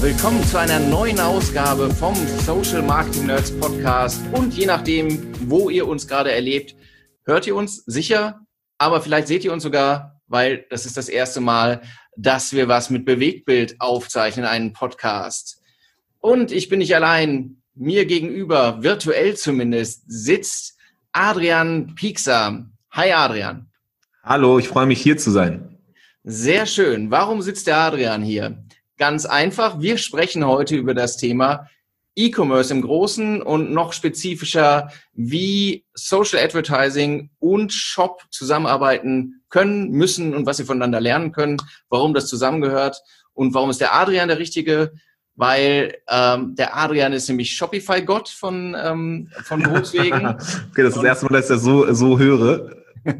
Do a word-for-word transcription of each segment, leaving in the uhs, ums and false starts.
willkommen zu einer neuen Ausgabe vom Social Marketing Nerds Podcast. Und je nachdem, wo ihr uns gerade erlebt, hört ihr uns sicher, aber vielleicht seht ihr uns sogar, weil das ist das erste Mal, dass wir was mit Bewegtbild aufzeichnen, einen Podcast. Und ich bin nicht allein. Mir gegenüber, virtuell zumindest, sitzt Adrian Piekser. Hi Adrian. Hallo, ich freue mich hier zu sein. Sehr schön. Warum sitzt der Adrian hier? Ganz einfach, wir sprechen heute über das Thema E-Commerce im Großen und noch spezifischer, wie Social Advertising und Shop zusammenarbeiten können, müssen und was sie voneinander lernen können, warum das zusammengehört und warum ist der Adrian der Richtige, weil ähm, der Adrian ist nämlich Shopify-Gott von, ähm, von Berufswegen. Okay, das ist das erste Mal, dass ich das so, so höre.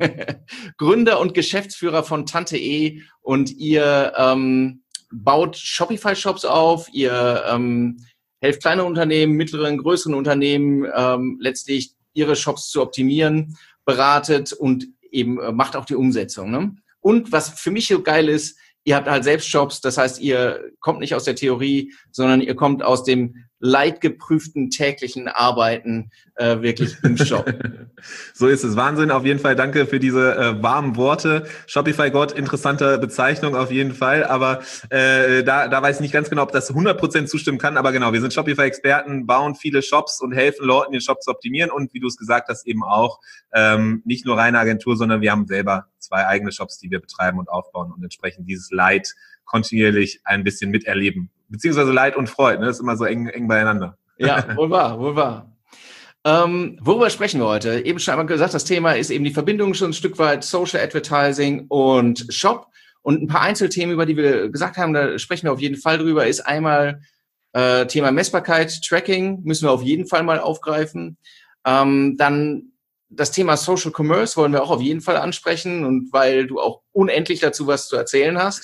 Gründer und Geschäftsführer von Tante E und ihr ähm, baut Shopify-Shops auf, ihr ähm, helft kleine Unternehmen, mittleren, größeren Unternehmen ähm, letztlich ihre Shops zu optimieren, beratet und eben äh, macht auch die Umsetzung. Ne? Und was für mich so geil ist, ihr habt halt selbst Shops, das heißt, ihr kommt nicht aus der Theorie, sondern ihr kommt aus dem leidgeprüften täglichen Arbeiten äh, wirklich im Shop. So ist es. Wahnsinn, auf jeden Fall. Danke für diese äh, warmen Worte. Shopify-Gott, interessante Bezeichnung auf jeden Fall. Aber äh, da, da weiß ich nicht ganz genau, ob das hundert Prozent zustimmen kann. Aber genau, wir sind Shopify-Experten, bauen viele Shops und helfen Leuten, den Shop zu optimieren. Und wie du es gesagt hast, eben auch ähm, nicht nur reine Agentur, sondern wir haben selber zwei eigene Shops, die wir betreiben und aufbauen und entsprechend dieses Leid kontinuierlich ein bisschen miterleben. Beziehungsweise Leid und Freude, ne? Das ist immer so eng, eng beieinander. Ja, wohl wahr, wohl wahr. Ähm, worüber sprechen wir heute? Eben schon einmal gesagt, das Thema ist eben die Verbindung schon ein Stück weit Social Advertising und Shop. Und ein paar Einzelthemen, über die wir gesagt haben, da sprechen wir auf jeden Fall drüber, ist einmal äh, Thema Messbarkeit, Tracking, müssen wir auf jeden Fall mal aufgreifen. Ähm, dann das Thema Social Commerce wollen wir auch auf jeden Fall ansprechen und weil du auch unendlich dazu was zu erzählen hast.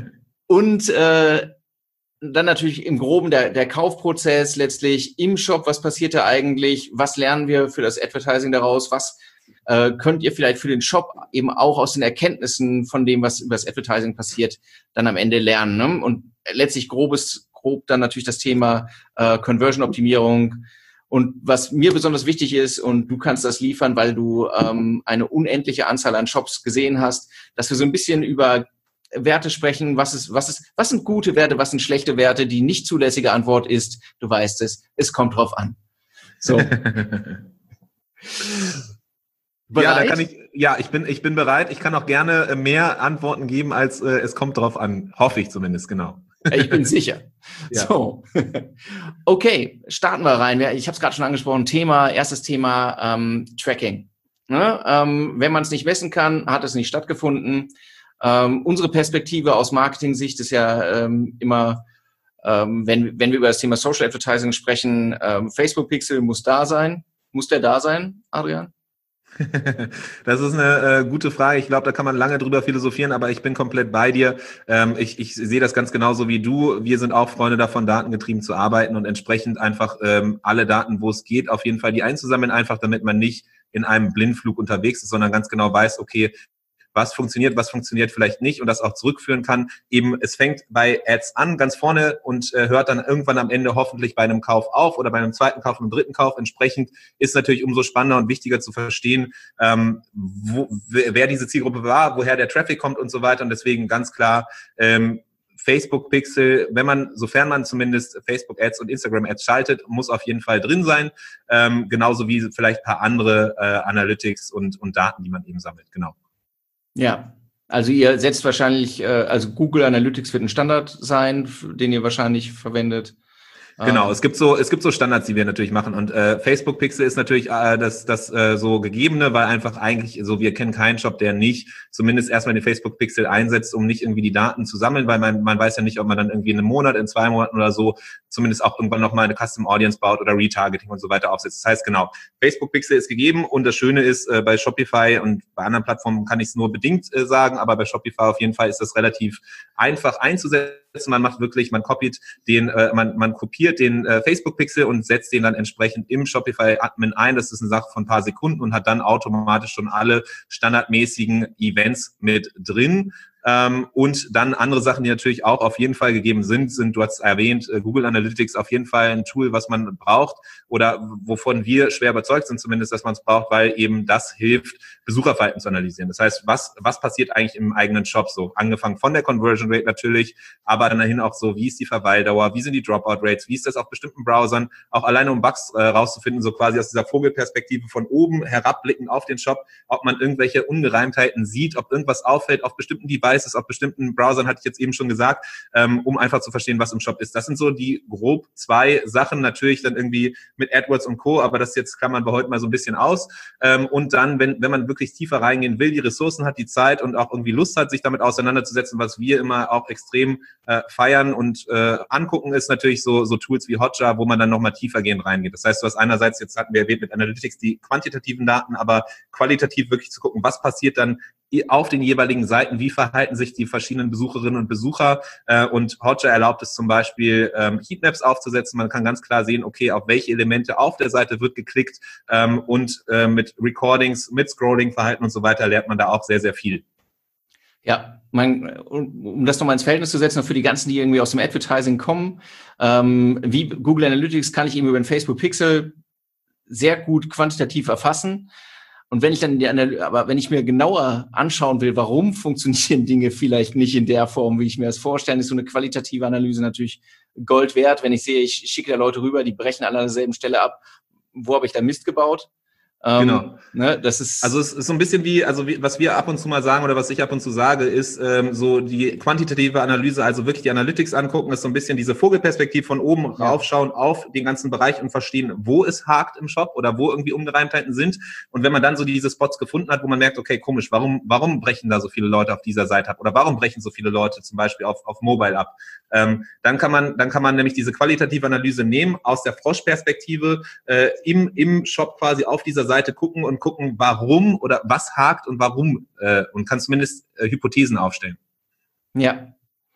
Und äh, dann natürlich im Groben der, der Kaufprozess letztlich im Shop. Was passiert da eigentlich? Was lernen wir für das Advertising daraus? Was äh, könnt ihr vielleicht für den Shop eben auch aus den Erkenntnissen von dem, was über das Advertising passiert, dann am Ende lernen? Ne? Und letztlich grobes, grob dann natürlich das Thema äh, Conversion-Optimierung. Und was mir besonders wichtig ist, und du kannst das liefern, weil du ähm, eine unendliche Anzahl an Shops gesehen hast, dass wir so ein bisschen über Werte sprechen, was ist, was ist, was sind gute Werte, was sind schlechte Werte? Die nicht zulässige Antwort ist, du weißt es, es kommt drauf an. So. Ja, da kann ich, ja, ich bin, ich bin bereit. Ich kann auch gerne mehr Antworten geben, als äh, es kommt drauf an. Hoffe ich zumindest, genau. Ich bin sicher. Ja. So. Okay, starten wir rein. Ich habe es gerade schon angesprochen. Thema, erstes Thema, ähm, Tracking. Ne? Ähm, wenn man es nicht messen kann, hat es nicht stattgefunden. Ähm, unsere Perspektive aus Marketing-Sicht ist ja ähm, immer, ähm, wenn, wenn wir über das Thema Social Advertising sprechen, ähm, Facebook-Pixel muss da sein. Muss der da sein, Adrian? Das ist eine äh, gute Frage. Ich glaube, da kann man lange drüber philosophieren, aber ich bin komplett bei dir. Ähm, ich, ich sehe das ganz genauso wie du. Wir sind auch Freunde davon, datengetrieben zu arbeiten und entsprechend einfach ähm, alle Daten, wo es geht, auf jeden Fall die einzusammeln, einfach damit man nicht in einem Blindflug unterwegs ist, sondern ganz genau weiß, okay, was funktioniert, was funktioniert vielleicht nicht und das auch zurückführen kann. Eben, es fängt bei Ads an, ganz vorne und äh, hört dann irgendwann am Ende hoffentlich bei einem Kauf auf oder bei einem zweiten Kauf, einem dritten Kauf. Entsprechend ist natürlich umso spannender und wichtiger zu verstehen, ähm, wo, wer diese Zielgruppe war, woher der Traffic kommt und so weiter. Und deswegen ganz klar, ähm, Facebook-Pixel, wenn man, sofern man zumindest Facebook-Ads und Instagram-Ads schaltet, muss auf jeden Fall drin sein. Ähm, genauso wie vielleicht ein paar andere äh, Analytics und, und Daten, die man eben sammelt. Genau. Ja, also ihr setzt wahrscheinlich, also Google Analytics wird ein Standard sein, den ihr wahrscheinlich verwendet. Genau, es gibt so es gibt so Standards, die wir natürlich machen und äh, Facebook Pixel ist natürlich äh, das das äh, so gegebene, weil einfach eigentlich so wir kennen keinen Shop, der nicht zumindest erstmal den Facebook Pixel einsetzt, um nicht irgendwie die Daten zu sammeln, weil man man weiß ja nicht, ob man dann irgendwie in einem Monat, in zwei Monaten oder so zumindest auch irgendwann nochmal eine Custom Audience baut oder Retargeting und so weiter aufsetzt. Das heißt genau, Facebook Pixel ist gegeben und das Schöne ist äh, bei Shopify und bei anderen Plattformen kann ich es nur bedingt äh, sagen, aber bei Shopify auf jeden Fall ist das relativ einfach einzusetzen. Man macht wirklich, man kopiert den, äh, man, man kopiert den äh, Facebook-Pixel und setzt den dann entsprechend im Shopify-Admin ein. Das ist eine Sache von ein paar Sekunden und hat dann automatisch schon alle standardmäßigen Events mit drin. Ähm, und dann andere Sachen, die natürlich auch auf jeden Fall gegeben sind, sind, du hast erwähnt, äh, Google Analytics auf jeden Fall ein Tool, was man braucht oder wovon wir schwer überzeugt sind zumindest, dass man es braucht, weil eben das hilft, Besucherverhalten zu analysieren. Das heißt, was was passiert eigentlich im eigenen Shop so? Angefangen von der Conversion Rate natürlich, aber dann dahin auch so, wie ist die Verweildauer, wie sind die Dropout Rates, wie ist das auf bestimmten Browsern, auch alleine um Bugs äh, rauszufinden, so quasi aus dieser Vogelperspektive von oben herabblickend auf den Shop, ob man irgendwelche Ungereimtheiten sieht, ob irgendwas auffällt auf bestimmten Devices, auf bestimmten Browsern, hatte ich jetzt eben schon gesagt, ähm, um einfach zu verstehen, was im Shop ist. Das sind so die grob zwei Sachen, natürlich dann irgendwie mit AdWords und Co., aber das jetzt klammern wir heute mal so ein bisschen aus. Ähm, und dann, wenn wenn man wirklich tiefer reingehen will, die Ressourcen hat, die Zeit und auch irgendwie Lust hat, sich damit auseinanderzusetzen, was wir immer auch extrem äh, feiern und äh, angucken, ist natürlich so so Tools wie Hotjar, wo man dann nochmal tiefer gehen reingeht. Das heißt, du hast einerseits, jetzt hatten wir erwähnt mit Analytics, die quantitativen Daten, aber qualitativ wirklich zu gucken, was passiert dann auf den jeweiligen Seiten, wie verhalten sich die verschiedenen Besucherinnen und Besucher, äh, und Hotjar erlaubt es zum Beispiel, ähm, Heatmaps aufzusetzen. Man kann ganz klar sehen, okay, auf welche Elemente auf der Seite wird geklickt, ähm, und äh, mit Recordings, mit Scrolling-Verhalten und so weiter lernt man da auch sehr, sehr viel. Ja, man, um das nochmal ins Verhältnis zu setzen, für die ganzen, die irgendwie aus dem Advertising kommen, ähm, wie Google Analytics kann ich eben über den Facebook Pixel sehr gut quantitativ erfassen. Und wenn ich dann die Analyse, aber wenn ich mir genauer anschauen will, warum funktionieren Dinge vielleicht nicht in der Form, wie ich mir das vorstelle, ist so eine qualitative Analyse natürlich Gold wert. Wenn ich sehe, ich schicke da Leute rüber, die brechen alle an derselben Stelle ab, wo habe ich da Mist gebaut? Ähm, Genau. Ne, das ist also es ist so ein bisschen wie, also wie, was wir ab und zu mal sagen oder was ich ab und zu sage, ist ähm, so die quantitative Analyse, also wirklich die Analytics angucken, ist so ein bisschen diese Vogelperspektive von oben ja. raufschauen auf den ganzen Bereich und verstehen, wo es hakt im Shop oder wo irgendwie Ungereimtheiten sind. Und wenn man dann so diese Spots gefunden hat, wo man merkt, okay, komisch, warum warum brechen da so viele Leute auf dieser Seite ab oder warum brechen so viele Leute zum Beispiel auf auf Mobile ab, ähm, dann kann man dann kann man nämlich diese qualitative Analyse nehmen aus der Froschperspektive, äh, im im Shop quasi auf dieser Seite gucken und gucken, warum oder was hakt und warum, äh, und kann zumindest äh, Hypothesen aufstellen. Ja.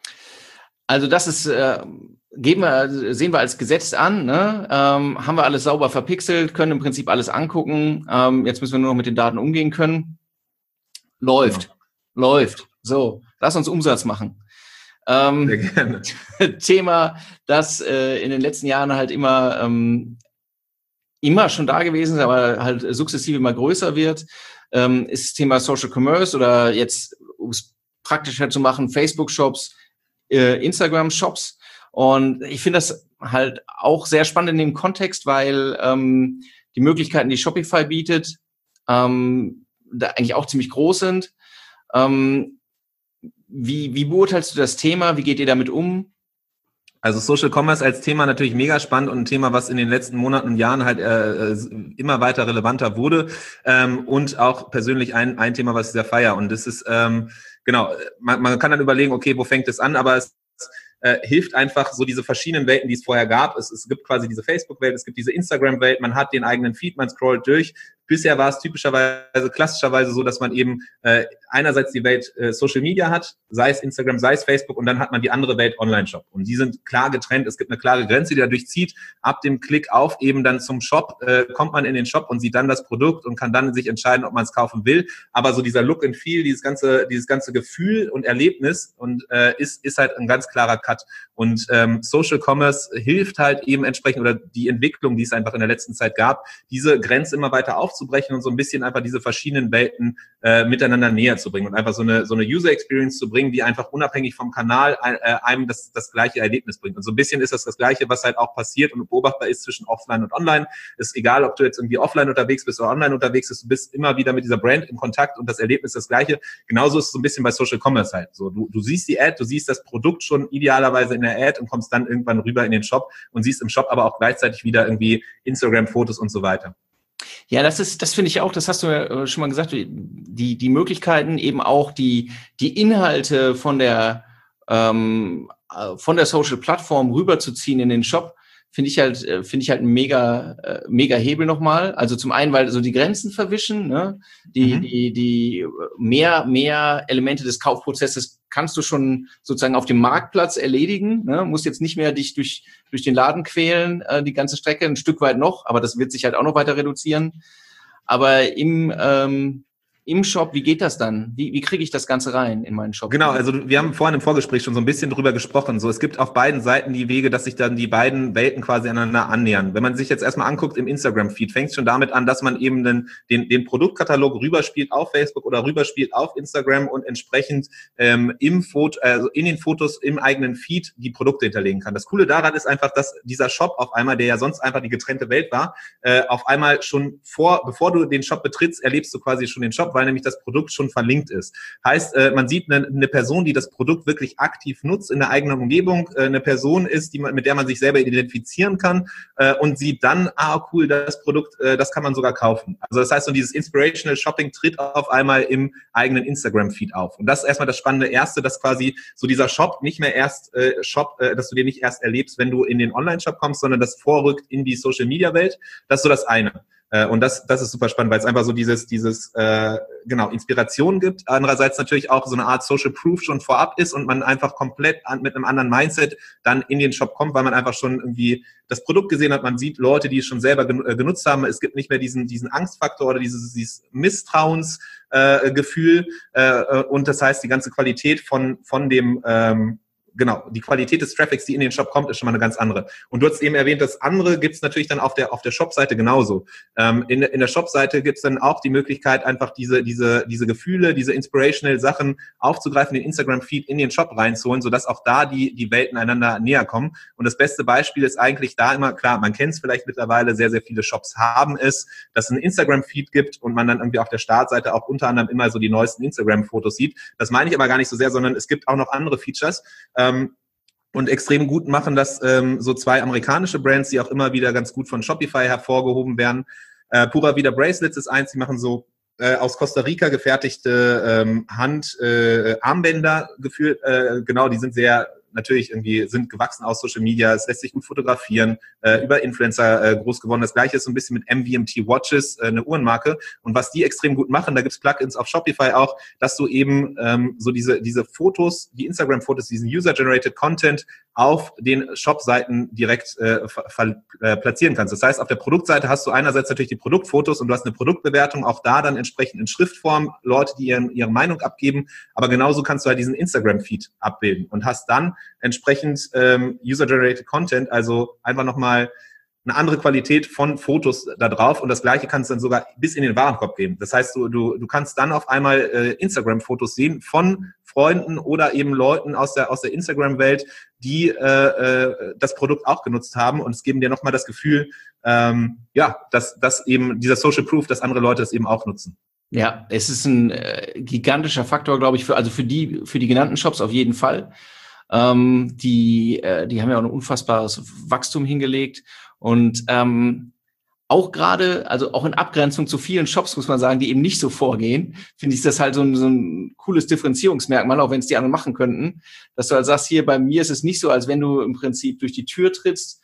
Also das ist, äh, geben wir, sehen wir als Gesetz an, ne? ähm, haben wir alles sauber verpixelt, können im Prinzip alles angucken. Ähm, jetzt müssen wir nur noch mit den Daten umgehen können. Läuft, ja. läuft. So, lass uns Umsatz machen. Ähm, Sehr gerne. Thema, das äh, in den letzten Jahren halt immer ähm, immer schon da gewesen ist, aber halt sukzessive immer größer wird, ähm, ist das Thema Social Commerce oder jetzt, um es praktischer zu machen, Facebook-Shops, äh, Instagram-Shops. Und ich finde das halt auch sehr spannend in dem Kontext, weil ähm, die Möglichkeiten, die Shopify bietet, ähm, da eigentlich auch ziemlich groß sind. Ähm, wie, wie beurteilst du das Thema? Wie geht ihr damit um? Also Social Commerce als Thema natürlich mega spannend und ein Thema, was in den letzten Monaten und Jahren halt äh, immer weiter relevanter wurde, ähm, und auch persönlich ein ein Thema, was ich sehr feiere. Und das ist, ähm, genau, man, man kann dann überlegen, okay, wo fängt es an, aber es äh, hilft einfach so diese verschiedenen Welten, die es vorher gab. Es, es gibt quasi diese Facebook-Welt, es gibt diese Instagram-Welt, man hat den eigenen Feed, man scrollt durch. Bisher war es typischerweise, klassischerweise so, dass man eben äh, einerseits die Welt äh, Social Media hat, sei es Instagram, sei es Facebook, und dann hat man die andere Welt Online-Shop. Und die sind klar getrennt, es gibt eine klare Grenze, die dadurch zieht. Ab dem Klick auf eben dann zum Shop äh, kommt man in den Shop und sieht dann das Produkt und kann dann sich entscheiden, ob man es kaufen will. Aber so dieser Look and Feel, dieses ganze dieses ganze Gefühl und Erlebnis und äh, ist ist halt ein ganz klarer Cut. Und ähm, Social Commerce hilft halt eben entsprechend, oder die Entwicklung, die es einfach in der letzten Zeit gab, diese Grenze immer weiter aufzubrechen und so ein bisschen einfach diese verschiedenen Welten äh, miteinander näher zu bringen und einfach so eine so eine User Experience zu bringen, die einfach unabhängig vom Kanal äh, einem das das gleiche Erlebnis bringt. Und so ein bisschen ist das das Gleiche, was halt auch passiert und beobachtbar ist zwischen Offline und Online. Ist egal, ob du jetzt irgendwie offline unterwegs bist oder online unterwegs bist, du bist immer wieder mit dieser Brand in Kontakt und das Erlebnis ist das Gleiche. Genauso ist es so ein bisschen bei Social Commerce halt. So, du, du siehst die Ad, du siehst das Produkt schon idealerweise in der Ad und kommst dann irgendwann rüber in den Shop und siehst im Shop aber auch gleichzeitig wieder irgendwie Instagram-Fotos und so weiter. Ja, das ist, das finde ich auch, das hast du ja schon mal gesagt, die, die Möglichkeiten, eben auch die, die Inhalte von der, ähm, von der Social-Plattform rüberzuziehen in den Shop, finde ich halt, finde ich halt ein mega, äh, mega Hebel nochmal. Also zum einen, weil so die Grenzen verwischen, ne? Die, mhm. die, die mehr, mehr Elemente des Kaufprozesses kannst du schon sozusagen auf dem Marktplatz erledigen, ne? Musst jetzt nicht mehr dich durch, durch den Laden quälen, äh, die ganze Strecke, ein Stück weit noch, aber das wird sich halt auch noch weiter reduzieren. Aber im, ähm, im Shop, wie geht das dann? Wie, wie kriege ich das Ganze rein in meinen Shop? Genau, also wir haben vorhin im Vorgespräch schon so ein bisschen drüber gesprochen. So, es gibt auf beiden Seiten die Wege, dass sich dann die beiden Welten quasi aneinander annähern. Wenn man sich jetzt erstmal anguckt im Instagram-Feed, fängt es schon damit an, dass man eben den, den, den Produktkatalog rüberspielt auf Facebook oder rüberspielt auf Instagram und entsprechend ähm, im Foto, also in den Fotos im eigenen Feed die Produkte hinterlegen kann. Das Coole daran ist einfach, dass dieser Shop auf einmal, der ja sonst einfach die getrennte Welt war, äh, auf einmal schon vor, bevor du den Shop betrittst, erlebst du quasi schon den Shop, weil nämlich das Produkt schon verlinkt ist. Heißt, äh, man sieht eine, eine Person, die das Produkt wirklich aktiv nutzt in der eigenen Umgebung, äh, eine Person ist, die man, mit der man sich selber identifizieren kann äh, und sieht dann, ah cool, das Produkt, äh, das kann man sogar kaufen. Also das heißt, so dieses Inspirational Shopping tritt auf einmal im eigenen Instagram-Feed auf. Und das ist erstmal das spannende Erste, dass quasi so dieser Shop nicht mehr erst äh, Shop, äh, dass du den nicht erst erlebst, wenn du in den Online-Shop kommst, sondern das vorrückt in die Social-Media-Welt. Das ist so das eine. Und das, das ist super spannend, weil es einfach so dieses, dieses, äh, genau, Inspiration gibt. Andererseits natürlich auch so eine Art Social Proof schon vorab ist und man einfach komplett an, mit einem anderen Mindset dann in den Shop kommt, weil man einfach schon irgendwie das Produkt gesehen hat. Man sieht Leute, die es schon selber genutzt haben. Es gibt nicht mehr diesen, diesen Angstfaktor oder dieses, dieses Misstrauensgefühl. Äh, Gefühl. äh, und das heißt, die ganze Qualität von, von dem, ähm, Genau, die Qualität des Traffics, die in den Shop kommt, ist schon mal eine ganz andere. Und du hast eben erwähnt, das andere gibt's natürlich dann auf der auf der Shop-Seite genauso. Ähm, in, in der Shop-Seite gibt's dann auch die Möglichkeit, einfach diese diese diese Gefühle, diese inspirational Sachen aufzugreifen, den Instagram-Feed in den Shop reinzuholen, sodass auch da die die Welten einander näher kommen. Und das beste Beispiel ist eigentlich da immer, klar, man kennt es vielleicht mittlerweile, sehr, sehr viele Shops haben es, dass es einen Instagram-Feed gibt und man dann irgendwie auf der Startseite auch unter anderem immer so die neuesten Instagram-Fotos sieht. Das meine ich aber gar nicht so sehr, sondern es gibt auch noch andere Features, Ähm, und extrem gut machen das ähm, so zwei amerikanische Brands, die auch immer wieder ganz gut von Shopify hervorgehoben werden. Äh, Pura Vida Bracelets ist eins, die machen so äh, aus Costa Rica gefertigte ähm, Hand-Armbänder äh, gefühlt. Äh, genau, die sind sehr natürlich irgendwie sind gewachsen aus Social Media, es lässt sich gut fotografieren, äh, über Influencer äh, groß geworden. Das Gleiche ist so ein bisschen mit M V M T Watches, äh, eine Uhrenmarke. Und was die extrem gut machen, da gibt's Plugins auf Shopify auch, dass du eben ähm, so diese diese Fotos, die Instagram-Fotos, diesen User-Generated Content auf den Shop-Seiten direkt äh, ver, äh, platzieren kannst. Das heißt, auf der Produktseite hast du einerseits natürlich die Produktfotos und du hast eine Produktbewertung, auch da dann entsprechend in Schriftform, Leute, die ihren, ihre Meinung abgeben, aber genauso kannst du halt diesen Instagram-Feed abbilden und hast dann entsprechend ähm, User-Generated Content, also einfach nochmal eine andere Qualität von Fotos da drauf und das Gleiche kannst du dann sogar bis in den Warenkorb geben. Das heißt, du du du kannst dann auf einmal äh, Instagram-Fotos sehen von Freunden oder eben Leuten aus der aus der Instagram-Welt, die äh, äh, das Produkt auch genutzt haben und es geben dir nochmal das Gefühl, ähm, ja, dass dass eben dieser Social Proof, dass andere Leute es eben auch nutzen. Ja, es ist ein äh, gigantischer Faktor, glaube ich, für also für die für die genannten Shops auf jeden Fall. Ähm, die äh, die haben ja auch ein unfassbares Wachstum hingelegt. Und ähm, auch gerade, also auch in Abgrenzung zu vielen Shops, muss man sagen, die eben nicht so vorgehen, finde ich das halt so ein, so ein cooles Differenzierungsmerkmal, auch wenn es die anderen machen könnten, dass du halt sagst, hier bei mir ist es nicht so, als wenn du im Prinzip durch die Tür trittst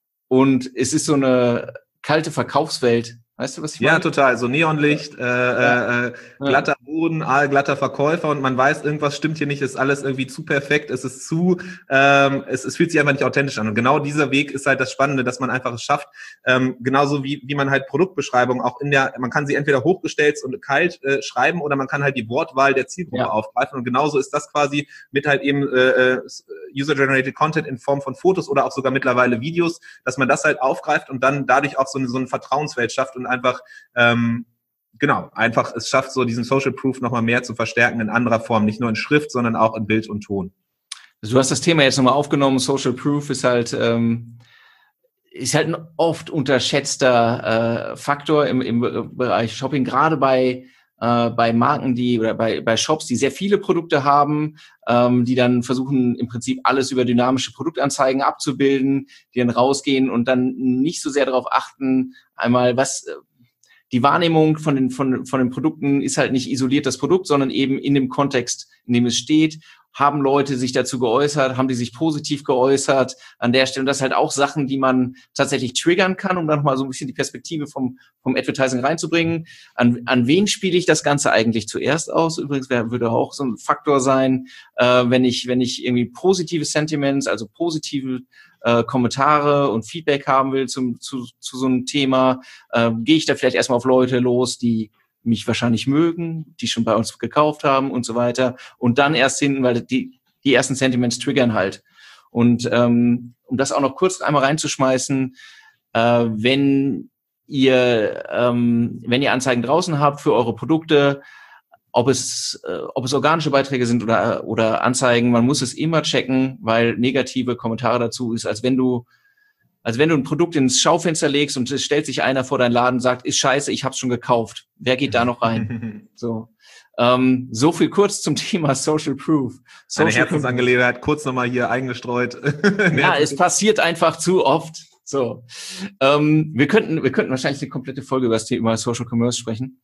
und es ist so eine kalte Verkaufswelt. Weißt du, was ich meine? Ja, total. So Neonlicht, äh, ja. äh, glatter Boden, glatter Verkäufer und man weiß, irgendwas stimmt hier nicht, ist alles irgendwie zu perfekt, es ist zu, ähm, es, es fühlt sich einfach nicht authentisch an. Und genau dieser Weg ist halt das Spannende, dass man einfach es schafft, ähm, genauso wie wie man halt Produktbeschreibungen auch in der, man kann sie entweder hochgestellt und kalt äh, schreiben oder man kann halt die Wortwahl der Zielgruppe ja. aufgreifen. Und genauso ist das quasi mit halt eben äh, User-Generated Content in Form von Fotos oder auch sogar mittlerweile Videos, dass man das halt aufgreift und dann dadurch auch so eine, so eine Vertrauenswelt schafft und einfach, ähm, genau, einfach es schafft, so diesen Social Proof nochmal mehr zu verstärken in anderer Form, nicht nur in Schrift, sondern auch in Bild und Ton. Also du hast das Thema jetzt nochmal aufgenommen, Social Proof ist halt, ähm, ist halt ein oft unterschätzter äh, Faktor im, im Bereich Shopping, gerade bei äh, bei Marken, die oder bei bei Shops, die sehr viele Produkte haben, ähm, die dann versuchen im Prinzip alles über dynamische Produktanzeigen abzubilden, die dann rausgehen und dann nicht so sehr darauf achten, einmal was die Wahrnehmung von den von von den Produkten ist halt nicht isoliert das Produkt, sondern eben in dem Kontext, in dem es steht. Haben Leute sich dazu geäußert? Haben die sich positiv geäußert an der Stelle? Und das sind halt auch Sachen, die man tatsächlich triggern kann, um dann nochmal so ein bisschen die Perspektive vom vom Advertising reinzubringen. An, an wen spiele ich das Ganze eigentlich zuerst aus? Übrigens wär, würde auch so ein Faktor sein, äh, wenn ich wenn ich irgendwie positive Sentiments, also positive äh, Kommentare und Feedback haben will zum, zu, zu so einem Thema, äh, gehe ich da vielleicht erstmal auf Leute los, die mich wahrscheinlich mögen, die schon bei uns gekauft haben und so weiter. Und dann erst hinten, weil die, die ersten Sentiments triggern halt. Und ähm, um das auch noch kurz einmal reinzuschmeißen, äh, wenn ihr ähm, wenn ihr Anzeigen draußen habt für eure Produkte, ob es äh, ob es organische Beiträge sind oder oder Anzeigen, man muss es immer checken, weil negative Kommentare dazu ist, als wenn du als wenn du ein Produkt ins Schaufenster legst und es stellt sich einer vor deinen Laden und sagt, ist scheiße, ich hab's schon gekauft. Wer geht da noch rein? So. Ähm, so viel kurz zum Thema Social Proof. Social Eine Herzensangelegenheit, kurz nochmal hier eingestreut. Ja, es passiert einfach zu oft. So. Ähm, wir könnten, wir könnten wahrscheinlich eine komplette Folge über das Thema Social Commerce sprechen.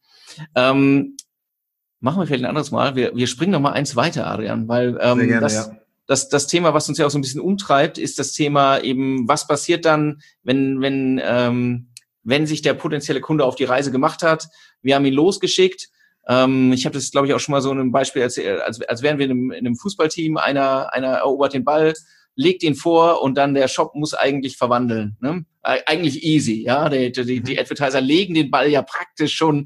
Ähm, machen wir vielleicht ein anderes Mal. Wir, wir springen noch mal eins weiter, Adrian, weil ähm, Sehr gerne, das, ja. Das, das Thema, was uns ja auch so ein bisschen umtreibt, ist das Thema eben, was passiert dann, wenn, wenn, ähm, wenn sich der potenzielle Kunde auf die Reise gemacht hat. Wir haben ihn losgeschickt. Ähm, ich habe das, glaube ich, auch schon mal so ein Beispiel erzählt, als, als wären wir in einem, in einem Fußballteam, einer, einer erobert den Ball, legt ihn vor und dann der Shop muss eigentlich verwandeln. Ne? Eigentlich easy, ja. Die, die, die Advertiser legen den Ball ja praktisch schon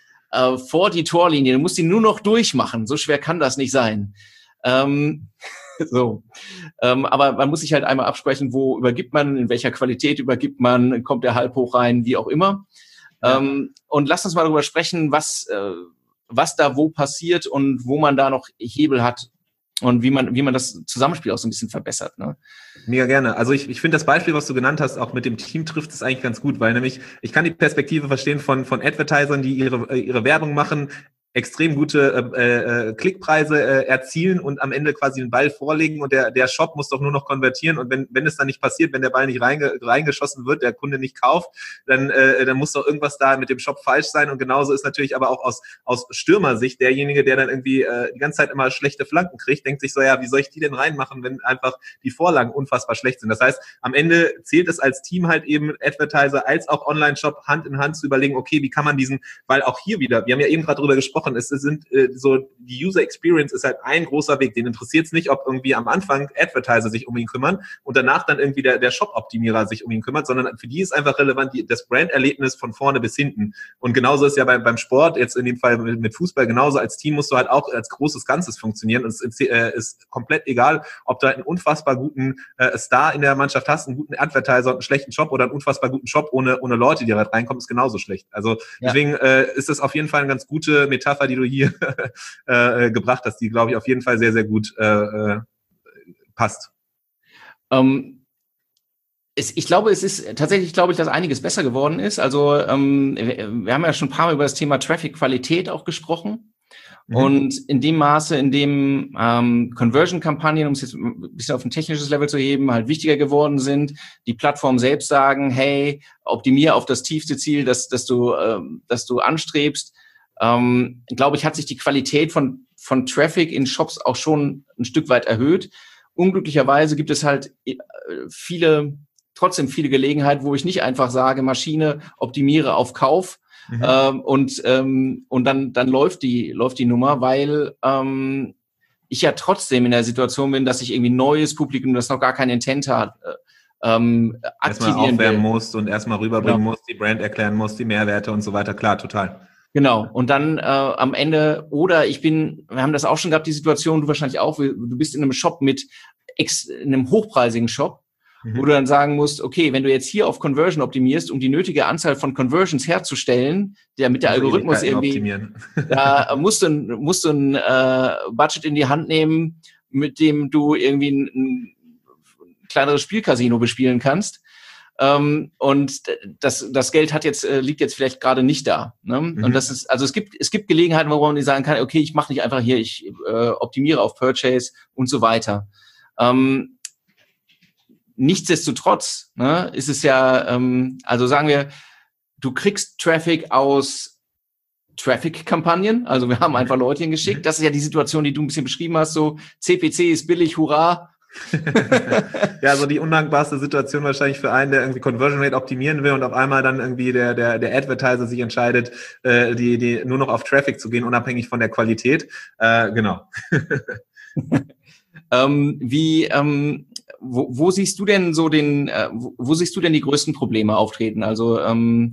äh, vor die Torlinie. Du musst ihn nur noch durchmachen. So schwer kann das nicht sein. Ähm, so, ähm, aber man muss sich halt einmal absprechen, wo übergibt man, in welcher Qualität übergibt man, kommt der halb hoch rein, wie auch immer. Ja. Ähm, und lasst uns mal darüber sprechen, was äh, was da wo passiert und wo man da noch Hebel hat und wie man wie man das Zusammenspiel auch so ein bisschen verbessert. Ne? Mega gerne. Also ich, ich finde das Beispiel, was du genannt hast, auch mit dem Team trifft es eigentlich ganz gut, weil nämlich ich kann die Perspektive verstehen von von Advertisern, die ihre ihre Werbung machen, extrem gute äh, äh, Klickpreise äh, erzielen und am Ende quasi den Ball vorlegen und der der Shop muss doch nur noch konvertieren und wenn wenn es dann nicht passiert, wenn der Ball nicht reinge, reingeschossen wird, der Kunde nicht kauft, dann äh, dann muss doch irgendwas da mit dem Shop falsch sein und genauso ist natürlich aber auch aus aus Stürmersicht derjenige, der dann irgendwie äh, die ganze Zeit immer schlechte Flanken kriegt, denkt sich so, ja, wie soll ich die denn reinmachen, wenn einfach die Vorlagen unfassbar schlecht sind. Das heißt, am Ende zählt es als Team halt eben Advertiser als auch Online-Shop Hand in Hand zu überlegen, okay, wie kann man diesen, weil auch hier wieder, wir haben ja eben gerade drüber gesprochen, es sind äh, so, die User Experience ist halt ein großer Weg. Den interessiert es nicht, ob irgendwie am Anfang Advertiser sich um ihn kümmern und danach dann irgendwie der, der Shop-Optimierer sich um ihn kümmert, sondern für die ist einfach relevant die, das Brand-Erlebnis von vorne bis hinten. Und genauso ist ja beim, beim Sport, jetzt in dem Fall mit, mit Fußball, genauso als Team musst du halt auch als großes Ganzes funktionieren. Und es ist, äh, ist komplett egal, ob du halt einen unfassbar guten äh, Star in der Mannschaft hast, einen guten Advertiser und einen schlechten Shop oder einen unfassbar guten Shop ohne, ohne Leute, die halt reinkommen, ist genauso schlecht. Also ja. Deswegen äh, ist das auf jeden Fall eine ganz gute Metapher, die du hier äh, gebracht hast, die, glaube ich, auf jeden Fall sehr, sehr gut äh, passt. Um Es, ich glaube, es ist tatsächlich, glaube ich, dass einiges besser geworden ist. Also ähm, wir haben ja schon ein paar Mal über das Thema Traffic-Qualität auch gesprochen. Mhm. Und in dem Maße, in dem ähm, Conversion-Kampagnen, um es jetzt ein bisschen auf ein technisches Level zu heben, halt wichtiger geworden sind, die Plattformen selbst sagen, hey, optimier auf das tiefste Ziel, das, das, du, ähm, das du anstrebst, ähm, glaube ich, hat sich die Qualität von, von Traffic in Shops auch schon ein Stück weit erhöht. Unglücklicherweise gibt es halt viele trotzdem viele Gelegenheiten, wo ich nicht einfach sage, Maschine, optimiere auf Kauf, mhm. ähm, und ähm, und dann dann läuft die läuft die Nummer, weil ähm, ich ja trotzdem in der Situation bin, dass ich irgendwie neues Publikum, das noch gar kein Intent hat, äh, ähm, aktivieren erstmal aufwärmen musst und erstmal rüberbringen genau. musst, die Brand erklären musst, die Mehrwerte und so weiter. Klar, total. Genau. Und dann äh, am Ende, oder ich bin, wir haben das auch schon gehabt, die Situation, du wahrscheinlich auch, du bist in einem Shop mit ex, in einem hochpreisigen Shop, wo du dann sagen musst, okay, wenn du jetzt hier auf Conversion optimierst, um die nötige Anzahl von Conversions herzustellen, damit der Algorithmus irgendwie, da musst du, musst du ein äh, Budget in die Hand nehmen, mit dem du irgendwie ein, ein kleineres Spielcasino bespielen kannst. Ähm, und das, das Geld hat jetzt, äh, liegt jetzt vielleicht gerade nicht da. Ne? Mhm. Und das ist, also es gibt, es gibt Gelegenheiten, wo man sagen kann, okay, ich mache nicht einfach hier, ich äh, optimiere auf Purchase und so weiter. Ähm, Nichtsdestotrotz, ne, ist es ja, ähm, also sagen wir, du kriegst Traffic aus Traffic-Kampagnen, also wir haben einfach Leute hingeschickt. Das ist ja die Situation, die du ein bisschen beschrieben hast, so C P C ist billig, hurra. Ja, so die undankbarste Situation wahrscheinlich für einen, der irgendwie Conversion Rate optimieren will und auf einmal dann irgendwie der der der Advertiser sich entscheidet, äh, die die nur noch auf Traffic zu gehen, unabhängig von der Qualität. Äh, genau. ähm, wie ähm, Wo, wo siehst du denn so den, äh, wo, wo siehst du denn die größten Probleme auftreten? Also ähm,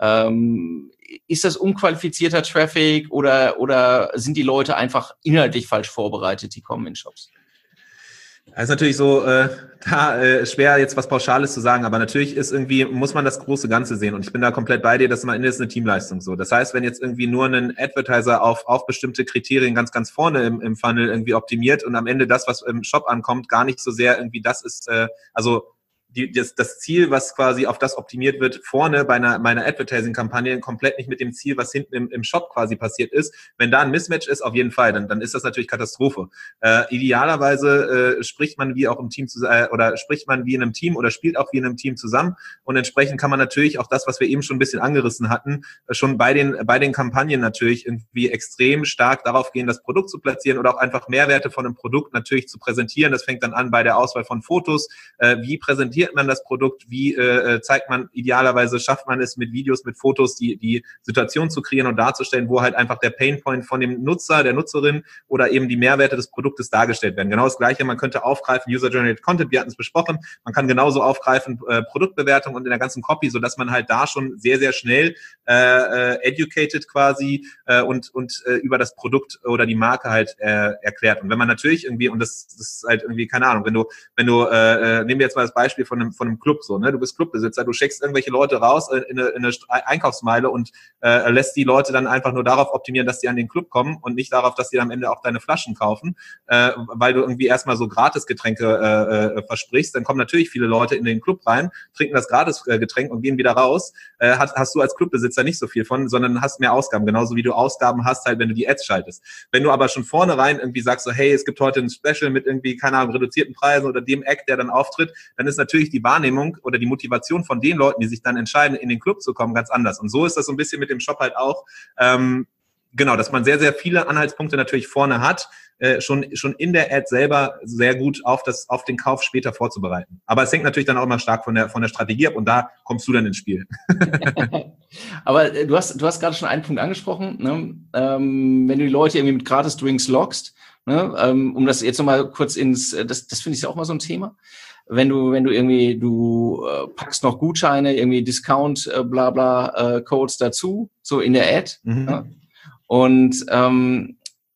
Ähm, ist das unqualifizierter Traffic oder, oder sind die Leute einfach inhaltlich falsch vorbereitet, die kommen in Shops? Das ist natürlich so, äh, da äh, schwer jetzt was Pauschales zu sagen, aber natürlich ist irgendwie, muss man das große Ganze sehen und ich bin da komplett bei dir, dass am Ende ist eine Teamleistung so. Das heißt, wenn jetzt irgendwie nur ein Advertiser auf, auf bestimmte Kriterien ganz, ganz vorne im, im Funnel irgendwie optimiert und am Ende das, was im Shop ankommt, gar nicht so sehr irgendwie das ist, äh, also Die, das, das Ziel, was quasi auf das optimiert wird, vorne bei einer, meiner Advertising-Kampagne komplett nicht mit dem Ziel, was hinten im, im Shop quasi passiert ist. Wenn da ein Mismatch ist, auf jeden Fall, dann, dann ist das natürlich Katastrophe. Äh, idealerweise äh, spricht man wie auch im Team zu, äh, oder spricht man wie in einem Team oder spielt auch wie in einem Team zusammen und entsprechend kann man natürlich auch das, was wir eben schon ein bisschen angerissen hatten, äh, schon bei den, bei den Kampagnen natürlich irgendwie extrem stark darauf gehen, das Produkt zu platzieren oder auch einfach Mehrwerte von einem Produkt natürlich zu präsentieren. Das fängt dann an bei der Auswahl von Fotos. Äh, wie präsentiert man das Produkt, wie äh, zeigt man, idealerweise schafft man es mit Videos, mit Fotos, die die Situation zu kreieren und darzustellen, wo halt einfach der Painpoint von dem Nutzer, der Nutzerin oder eben die Mehrwerte des Produktes dargestellt werden. Genau das Gleiche, man könnte aufgreifen, User-Generated Content, wir hatten es besprochen, man kann genauso aufgreifen, äh, Produktbewertung und in der ganzen Copy, sodass man halt da schon sehr, sehr schnell äh, educated quasi äh, und, und äh, über das Produkt oder die Marke halt äh, erklärt. Und wenn man natürlich irgendwie, und das, das ist halt irgendwie, keine Ahnung, wenn du, wenn du, äh, nehmen wir jetzt mal das Beispiel von einem, von einem Club so, ne? Du bist Clubbesitzer, du schickst irgendwelche Leute raus in eine, in eine Einkaufsmeile und äh, lässt die Leute dann einfach nur darauf optimieren, dass die an den Club kommen und nicht darauf, dass die am Ende auch deine Flaschen kaufen, äh, weil du irgendwie erstmal so Gratisgetränke äh, äh, versprichst. Dann kommen natürlich viele Leute in den Club rein, trinken das Gratisgetränk und gehen wieder raus. Äh, hast, hast du als Clubbesitzer nicht so viel von, sondern hast mehr Ausgaben, genauso wie du Ausgaben hast, halt, wenn du die Ads schaltest. Wenn du aber schon vornherein irgendwie sagst so, hey, es gibt heute ein Special mit irgendwie, keine Ahnung, reduzierten Preisen oder dem Act, der dann auftritt, dann ist natürlich die Wahrnehmung oder die Motivation von den Leuten, die sich dann entscheiden, in den Club zu kommen, ganz anders. Und so ist das so ein bisschen mit dem Shop halt auch. Ähm, genau, dass man sehr, sehr viele Anhaltspunkte natürlich vorne hat, äh, schon schon in der Ad selber sehr gut auf das auf den Kauf später vorzubereiten. Aber es hängt natürlich dann auch immer stark von der von der Strategie ab und da kommst du dann ins Spiel. Aber äh, du hast du hast gerade schon einen Punkt angesprochen, ne? ähm, wenn du die Leute irgendwie mit Gratis-Drinks lockst, ne? ähm, um das jetzt nochmal kurz ins, das das finde ich ja auch mal so ein Thema. Wenn du, wenn du irgendwie, du äh, packst noch Gutscheine, irgendwie Discount, äh, bla bla, äh, Codes dazu, so in der Ad. Mhm. Ja? Und ähm,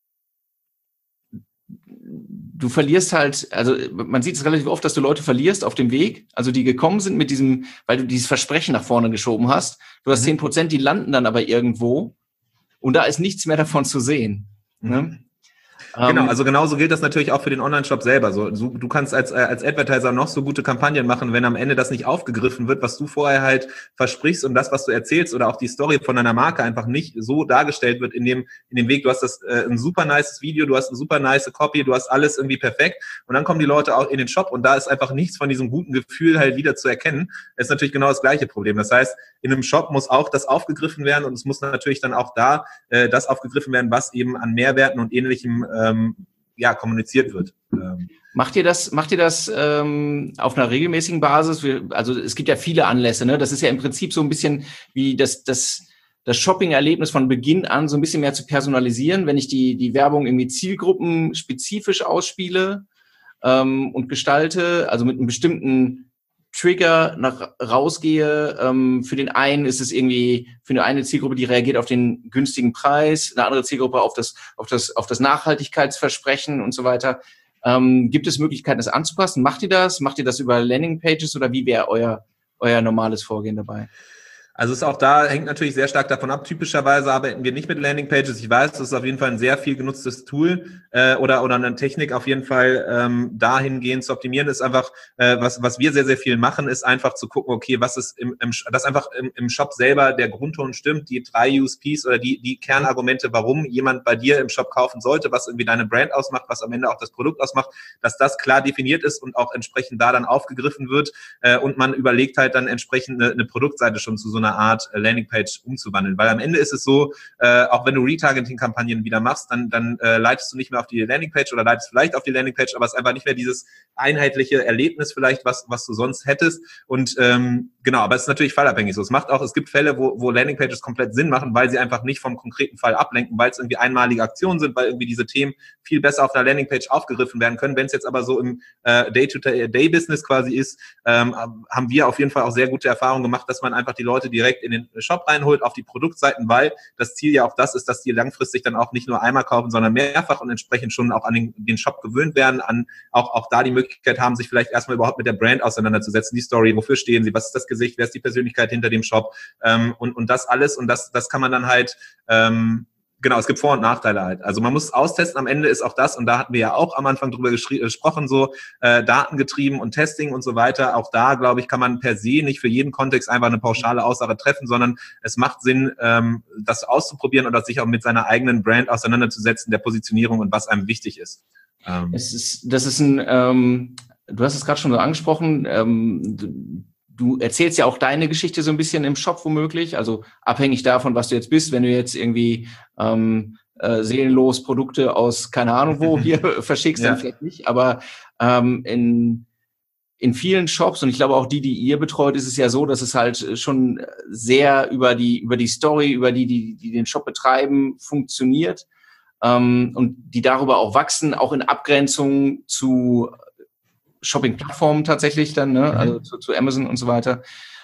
du verlierst halt, also man sieht es relativ oft, dass du Leute verlierst auf dem Weg, also die gekommen sind mit diesem, weil du dieses Versprechen nach vorne geschoben hast. Du hast zehn Prozent, die landen dann aber irgendwo und da ist nichts mehr davon zu sehen. Mhm. Ne? Genau, also genauso gilt das natürlich auch für den Online-Shop selber. So, du kannst als als Advertiser noch so gute Kampagnen machen, wenn am Ende das nicht aufgegriffen wird, was du vorher halt versprichst und das, was du erzählst oder auch die Story von deiner Marke einfach nicht so dargestellt wird in dem in dem Weg. Du hast das äh, ein super nices Video, du hast eine super nice Copy, du hast alles irgendwie perfekt und dann kommen die Leute auch in den Shop und da ist einfach nichts von diesem guten Gefühl halt wieder zu erkennen. Das ist natürlich genau das gleiche Problem. Das heißt, in einem Shop muss auch das aufgegriffen werden und es muss natürlich dann auch da äh, das aufgegriffen werden, was eben an Mehrwerten und Ähnlichem ähm, ja, kommuniziert wird. Ähm. Macht ihr das, macht ihr das ähm, auf einer regelmäßigen Basis? Also es gibt ja viele Anlässe, ne? Das ist ja im Prinzip so ein bisschen wie das, das, das Shopping-Erlebnis von Beginn an so ein bisschen mehr zu personalisieren, wenn ich die, die Werbung irgendwie zielgruppenspezifisch ausspiele ähm, und gestalte, also mit einem bestimmten Trigger nach rausgehe. Ähm, für den einen ist es irgendwie, für eine eine Zielgruppe, die reagiert auf den günstigen Preis, eine andere Zielgruppe auf das, auf das, auf das Nachhaltigkeitsversprechen und so weiter. Ähm, gibt es Möglichkeiten, das anzupassen? Macht ihr das? Macht ihr das über Landingpages oder wie wäre euer, euer normales Vorgehen dabei? Also es ist auch da, hängt natürlich sehr stark davon ab. Typischerweise arbeiten wir nicht mit Landingpages. Ich weiß, das ist auf jeden Fall ein sehr viel genutztes Tool äh, oder oder eine Technik auf jeden Fall ähm, dahingehend zu optimieren. Ist einfach, äh, was was wir sehr, sehr viel machen, ist einfach zu gucken, okay, was ist im, im dass einfach im, im Shop selber der Grundton stimmt, die drei U S Ps oder die die Kernargumente, warum jemand bei dir im Shop kaufen sollte, was irgendwie deine Brand ausmacht, was am Ende auch das Produkt ausmacht, dass das klar definiert ist und auch entsprechend da dann aufgegriffen wird äh, und man überlegt halt dann entsprechend eine, eine Produktseite schon zu so einer Art Landingpage umzuwandeln. Weil am Ende ist es so, äh, auch wenn du Retargeting-Kampagnen wieder machst, dann, dann äh, leitest du nicht mehr auf die Landingpage oder leitest vielleicht auf die Landingpage, aber es ist einfach nicht mehr dieses einheitliche Erlebnis vielleicht, was, was du sonst hättest. Und ähm, Genau, aber es ist natürlich fallabhängig so. Es macht auch, es gibt Fälle, wo, wo Landingpages komplett Sinn machen, weil sie einfach nicht vom konkreten Fall ablenken, weil es irgendwie einmalige Aktionen sind, weil irgendwie diese Themen viel besser auf einer Landingpage aufgegriffen werden können. Wenn es jetzt aber so im äh, Day-to-Day-Business quasi ist, ähm, haben wir auf jeden Fall auch sehr gute Erfahrungen gemacht, dass man einfach die Leute direkt in den Shop reinholt, auf die Produktseiten, weil das Ziel ja auch das ist, dass die langfristig dann auch nicht nur einmal kaufen, sondern mehrfach und entsprechend schon auch an den, den Shop gewöhnt werden, an auch, auch da die Möglichkeit haben, sich vielleicht erstmal überhaupt mit der Brand auseinanderzusetzen, die Story, wofür stehen sie, was ist das Gesicht, wer ist die Persönlichkeit hinter dem Shop, ähm, und, und das alles, und das, das kann man dann halt, ähm, genau, es gibt Vor- und Nachteile halt. Also man muss es austesten, am Ende ist auch das, und da hatten wir ja auch am Anfang drüber gesprochen, so äh, datengetrieben und Testing und so weiter. Auch da, glaube ich, kann man per se nicht für jeden Kontext einfach eine pauschale Aussage treffen, sondern es macht Sinn, ähm, das auszuprobieren oder sich auch mit seiner eigenen Brand auseinanderzusetzen, der Positionierung und was einem wichtig ist. Ähm. Es ist das ist ein, ähm, du hast es gerade schon so angesprochen, ähm, du, Du erzählst ja auch deine Geschichte so ein bisschen im Shop womöglich, also abhängig davon, was du jetzt bist. Wenn du jetzt irgendwie ähm, äh, seelenlos Produkte aus keine Ahnung wo hier verschickst, ja, dann vielleicht nicht. Aber ähm, in in vielen Shops, und ich glaube auch die, die ihr betreut, ist es ja so, dass es halt schon sehr über die über die Story, über die die die den Shop betreiben, funktioniert, ähm, und die darüber auch wachsen, auch in Abgrenzung zu Shopping-Plattformen tatsächlich dann, ne? Mhm. Also zu, zu Amazon und so weiter.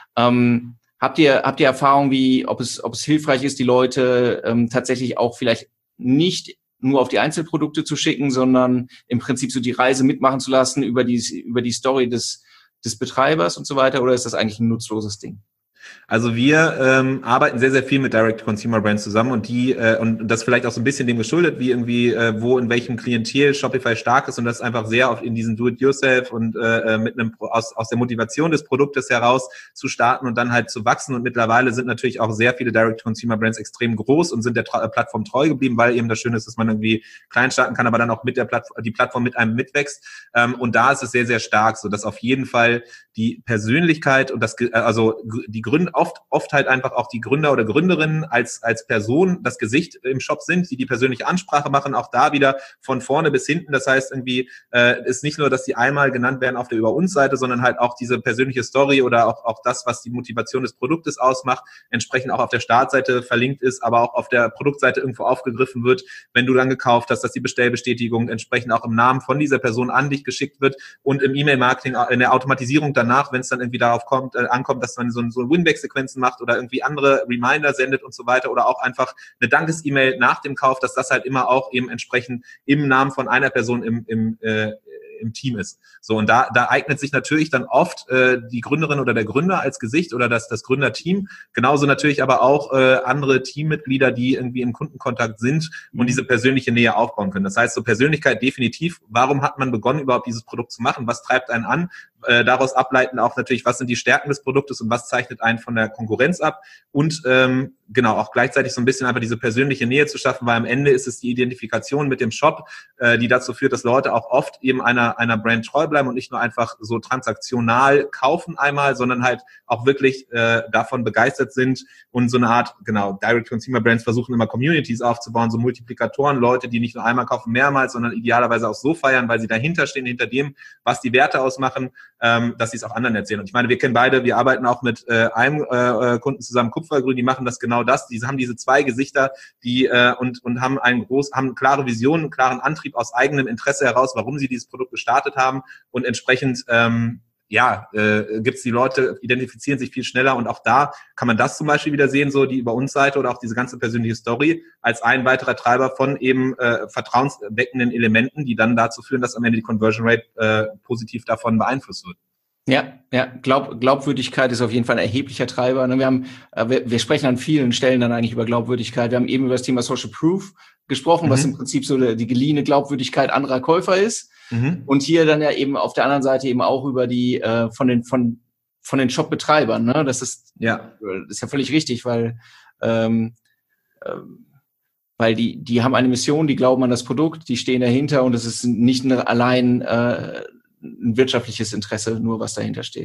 Ähm, habt ihr habt ihr Erfahrung, wie ob es ob es hilfreich ist, die Leute ähm, tatsächlich auch vielleicht nicht nur auf die Einzelprodukte zu schicken, sondern im Prinzip so die Reise mitmachen zu lassen über die über die Story des des Betreibers und so weiter, oder ist das eigentlich ein nutzloses Ding? Also wir ähm, arbeiten sehr, sehr viel mit Direct-to-Consumer-Brands zusammen, und die äh, und das vielleicht auch so ein bisschen dem geschuldet, wie irgendwie, äh, wo in welchem Klientel Shopify stark ist, und das einfach sehr auf in diesen Do-it-yourself und äh, mit einem aus aus der Motivation des Produktes heraus zu starten und dann halt zu wachsen. Und mittlerweile sind natürlich auch sehr viele Direct-to-Consumer-Brands extrem groß und sind der Tra- Plattform treu geblieben, weil eben das Schöne ist, dass man irgendwie klein starten kann, aber dann auch mit der Plattform, die Plattform mit einem mitwächst. Ähm, und da ist es sehr, sehr stark, so dass auf jeden Fall die Persönlichkeit und das, also die Gründe, oft, oft halt einfach auch die Gründer oder Gründerinnen als, als Person das Gesicht im Shop sind, die die persönliche Ansprache machen, auch da wieder von vorne bis hinten. Das heißt irgendwie, äh, ist nicht nur, dass die einmal genannt werden auf der Über uns Seite, sondern halt auch diese persönliche Story oder auch, auch das, was die Motivation des Produktes ausmacht, entsprechend auch auf der Startseite verlinkt ist, aber auch auf der Produktseite irgendwo aufgegriffen wird, wenn du dann gekauft hast, dass die Bestellbestätigung entsprechend auch im Namen von dieser Person an dich geschickt wird, und im E-Mail-Marketing, in der Automatisierung danach, wenn es dann irgendwie darauf kommt, äh, ankommt, dass man so, so Winback-Sequenzen macht oder irgendwie andere Reminder sendet und so weiter, oder auch einfach eine Dankes-E-Mail nach dem Kauf, dass das halt immer auch eben entsprechend im Namen von einer Person im, im äh, im Team ist. So, und da, da eignet sich natürlich dann oft äh, die Gründerin oder der Gründer als Gesicht oder das, das Gründerteam, genauso natürlich aber auch äh, andere Teammitglieder, die irgendwie im Kundenkontakt sind und mhm. diese persönliche Nähe aufbauen können. Das heißt, so Persönlichkeit definitiv. Warum hat man begonnen, überhaupt dieses Produkt zu machen? Was treibt einen an? Äh, daraus ableiten auch natürlich, was sind die Stärken des Produktes und was zeichnet einen von der Konkurrenz ab, und ähm, genau, auch gleichzeitig so ein bisschen einfach diese persönliche Nähe zu schaffen, weil am Ende ist es die Identifikation mit dem Shop, äh, die dazu führt, dass Leute auch oft eben einer einer Brand treu bleiben und nicht nur einfach so transaktional kaufen einmal, sondern halt auch wirklich äh, davon begeistert sind und so eine Art, genau, Direct-Consumer-Brands versuchen immer Communities aufzubauen, so Multiplikatoren, Leute, die nicht nur einmal kaufen, mehrmals, sondern idealerweise auch so feiern, weil sie dahinter stehen, hinter dem, was die Werte ausmachen, ähm, dass sie es auch anderen erzählen. Und ich meine, wir kennen beide, wir arbeiten auch mit äh, einem äh, Kunden zusammen, Kupfergrün, die machen das genau das. Die haben diese zwei Gesichter, die äh, und und haben einen groß, haben eine klare Vision, einen klaren Antrieb aus eigenem Interesse heraus, warum sie dieses Produkt gestartet haben, und entsprechend ähm, ja, äh, gibt's die Leute, identifizieren sich viel schneller, und auch da kann man das zum Beispiel wieder sehen, so die Über uns Seite oder auch diese ganze persönliche Story als ein weiterer Treiber von eben äh, vertrauensweckenden Elementen, die dann dazu führen, dass am Ende die Conversion Rate äh, positiv davon beeinflusst wird. Ja, ja, Glaub, Glaubwürdigkeit ist auf jeden Fall ein erheblicher Treiber. Wir haben, äh, wir, wir sprechen an vielen Stellen dann eigentlich über Glaubwürdigkeit. Wir haben eben über das Thema Social Proof gesprochen, mhm. was im Prinzip so die geliehene Glaubwürdigkeit anderer Käufer ist. Mhm. Und hier dann ja eben auf der anderen Seite eben auch über die äh, von den von von den Shop-Betreibern. Ne? Das ist ja das ist ja völlig richtig, weil ähm, ähm, weil die die haben eine Mission, die glauben an das Produkt, die stehen dahinter, und es ist nicht eine, allein äh, ein wirtschaftliches Interesse, nur was dahinter steht.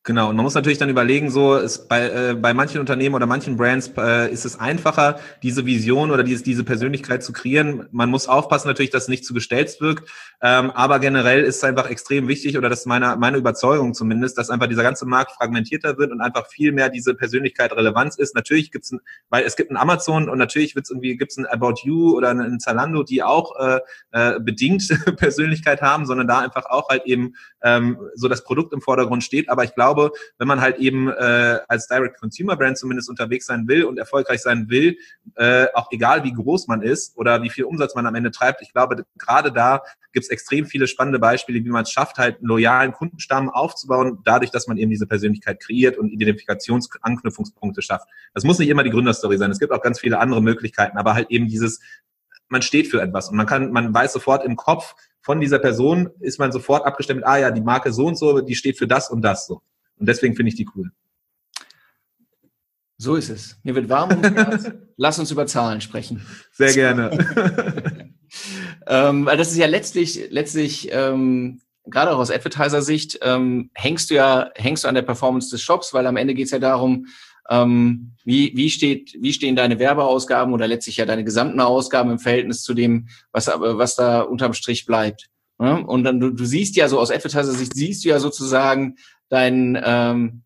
Genau, und man muss natürlich dann überlegen, so ist bei äh, bei manchen Unternehmen oder manchen Brands äh, ist es einfacher, diese Vision oder diese diese Persönlichkeit zu kreieren. Man muss aufpassen natürlich, dass es nicht zu gestellt wirkt, ähm, aber generell ist es einfach extrem wichtig, oder das ist meine meine Überzeugung zumindest, dass einfach dieser ganze Markt fragmentierter wird und einfach viel mehr diese Persönlichkeit Relevanz ist. Natürlich gibt's ein, weil es gibt ein Amazon und natürlich wird's irgendwie gibt's ein About You oder ein Zalando, die auch äh, äh, bedingt Persönlichkeit haben, sondern da einfach auch halt eben ähm, so das Produkt im Vordergrund steht. Aber ich glaube, wenn man halt eben äh, als Direct-Consumer-Brand zumindest unterwegs sein will und erfolgreich sein will, äh, auch egal wie groß man ist oder wie viel Umsatz man am Ende treibt, ich glaube, gerade da gibt es extrem viele spannende Beispiele, wie man es schafft, halt einen loyalen Kundenstamm aufzubauen, dadurch, dass man eben diese Persönlichkeit kreiert und Identifikations-Anknüpfungspunkte schafft. Das muss nicht immer die Gründerstory sein, es gibt auch ganz viele andere Möglichkeiten, aber halt eben dieses, man steht für etwas und man kann, man weiß sofort im Kopf, von dieser Person ist man sofort abgestimmt, ah ja, die Marke so und so, die steht für das und das so. Und deswegen finde ich die cool. So ist es. Mir wird warm ums Herz. Lass uns über Zahlen sprechen. Sehr gerne. ähm, weil das ist ja letztlich, letztlich ähm, gerade auch aus Advertiser-Sicht, ähm, hängst du ja hängst du an der Performance des Shops, weil am Ende geht es ja darum, ähm, wie, wie, steht, wie stehen deine Werbeausgaben oder letztlich ja deine gesamten Ausgaben im Verhältnis zu dem, was, was da unterm Strich bleibt. Ja? Und dann du, du siehst ja so aus Advertiser-Sicht, siehst du ja sozusagen dein, ähm,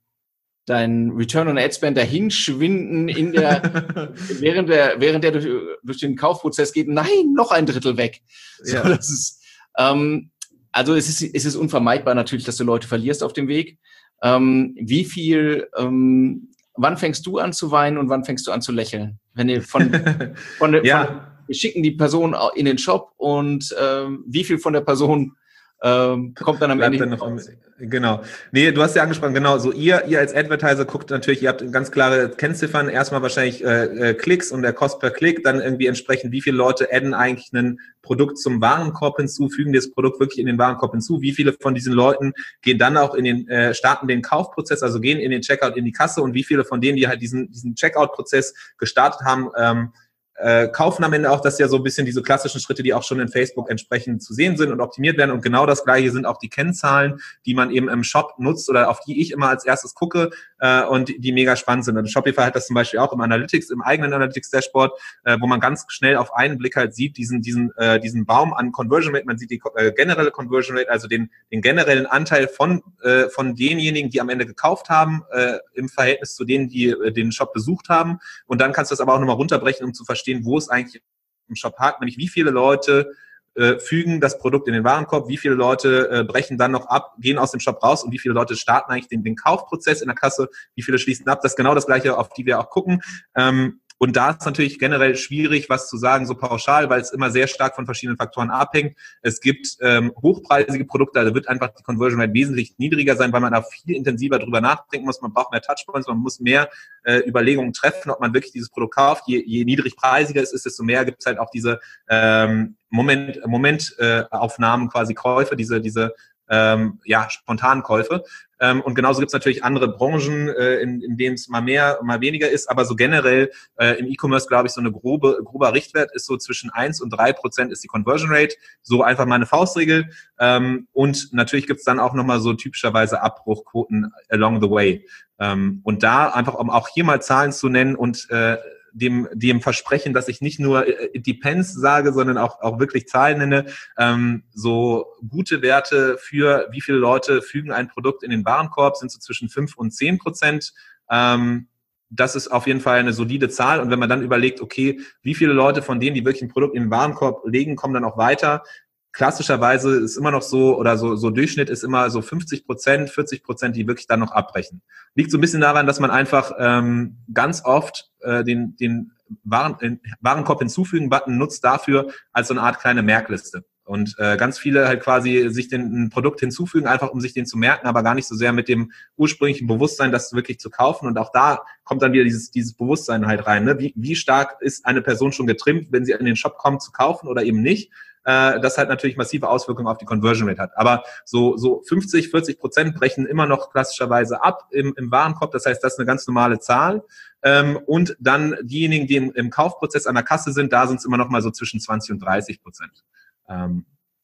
dein Return on Ad Spend dahinschwinden in der, während der, während der durch, durch den Kaufprozess geht, nein, noch ein Drittel weg. So, ja. Das ist, ähm, also es ist, es ist unvermeidbar natürlich, dass du Leute verlierst auf dem Weg. Ähm, wie viel, ähm, wann fängst du an zu weinen und wann fängst du an zu lächeln? Wenn ihr von, von, der, ja. von wir schicken die Person in den Shop und ähm, wie viel von der Person ähm, kommt dann am Bleibt Ende dann noch am, genau. Nee, du hast ja angesprochen, genau, so ihr, ihr als Advertiser guckt natürlich, ihr habt ganz klare Kennziffern, erstmal wahrscheinlich äh, äh, Klicks und der Cost per Klick, dann irgendwie entsprechend, wie viele Leute adden eigentlich ein Produkt zum Warenkorb hinzu, fügen das Produkt wirklich in den Warenkorb hinzu, wie viele von diesen Leuten gehen dann auch in den, äh, starten den Kaufprozess, also gehen in den Checkout, in die Kasse, und wie viele von denen, die halt diesen, diesen Checkout-Prozess gestartet haben, ähm, Äh, kaufen am Ende auch, das ja so ein bisschen diese klassischen Schritte, die auch schon in Facebook entsprechend zu sehen sind und optimiert werden. Und genau das Gleiche sind auch die Kennzahlen, die man eben im Shop nutzt oder auf die ich immer als erstes gucke äh, und die mega spannend sind. Und Shopify hat das zum Beispiel auch im Analytics, im eigenen Analytics-Dashboard, äh, wo man ganz schnell auf einen Blick halt sieht, diesen diesen äh, diesen Baum an Conversion Rate. Man sieht die äh, generelle Conversion Rate, also den den generellen Anteil von äh, von denjenigen, die am Ende gekauft haben, äh, im Verhältnis zu denen, die äh, den Shop besucht haben. Und dann kannst du das aber auch nochmal runterbrechen, um zu verstehen, wo es eigentlich im Shop hakt, nämlich wie viele Leute äh, fügen das Produkt in den Warenkorb, wie viele Leute äh, brechen dann noch ab, gehen aus dem Shop raus und wie viele Leute starten eigentlich den, den Kaufprozess in der Kasse, wie viele schließen ab. Das ist genau das Gleiche, auf die wir auch gucken. Ähm, Und da ist natürlich generell schwierig, was zu sagen, so pauschal, weil es immer sehr stark von verschiedenen Faktoren abhängt. Es gibt ähm, hochpreisige Produkte, da wird einfach die Conversion Rate wesentlich niedriger sein, weil man da viel intensiver drüber nachdenken muss. Man braucht mehr Touchpoints, man muss mehr äh, Überlegungen treffen, ob man wirklich dieses Produkt kauft. Je, je niedrigpreisiger es ist, desto mehr gibt es halt auch diese ähm, Moment, Moment äh, Aufnahmen, quasi Käufe, diese diese Ähm, ja, spontanen Käufe. Ähm, und genauso gibt es natürlich andere Branchen, äh, in, in denen es mal mehr, mal weniger ist. Aber so generell äh, im E-Commerce, glaube ich, so eine grobe, grober Richtwert ist so zwischen eins und drei Prozent ist die Conversion Rate. So einfach mal eine Faustregel. Ähm, und natürlich gibt es dann auch nochmal so typischerweise Abbruchquoten along the way. Ähm, und da einfach, um auch hier mal Zahlen zu nennen und äh, dem dem Versprechen, dass ich nicht nur it depends sage, sondern auch auch wirklich Zahlen nenne, ähm, so gute Werte für wie viele Leute fügen ein Produkt in den Warenkorb, sind so zwischen fünf und zehn Prozent. Ähm, das ist auf jeden Fall eine solide Zahl. Und wenn man dann überlegt, okay, wie viele Leute von denen, die wirklich ein Produkt in den Warenkorb legen, kommen dann auch weiter. Klassischerweise ist immer noch so, oder so, so Durchschnitt ist immer so fünfzig Prozent, vierzig Prozent, die wirklich dann noch abbrechen. Liegt so ein bisschen daran, dass man einfach ähm, ganz oft äh, den, den Waren, den Warenkorb hinzufügen-Button nutzt dafür als so eine Art kleine Merkliste. Und äh, ganz viele halt quasi sich den, ein Produkt hinzufügen, einfach um sich den zu merken, aber gar nicht so sehr mit dem ursprünglichen Bewusstsein, das wirklich zu kaufen. Und auch da kommt dann wieder dieses, dieses Bewusstsein halt rein. Ne? Wie, wie stark ist eine Person schon getrimmt, wenn sie in den Shop kommt, zu kaufen oder eben nicht? Das halt natürlich massive Auswirkungen auf die Conversion Rate hat. Aber so so fünfzig, vierzig Prozent brechen immer noch klassischerweise ab im, im Warenkorb. Das heißt, das ist eine ganz normale Zahl. Und dann diejenigen, die im, im Kaufprozess an der Kasse sind, da sind es immer noch mal so zwischen zwanzig und dreißig Prozent.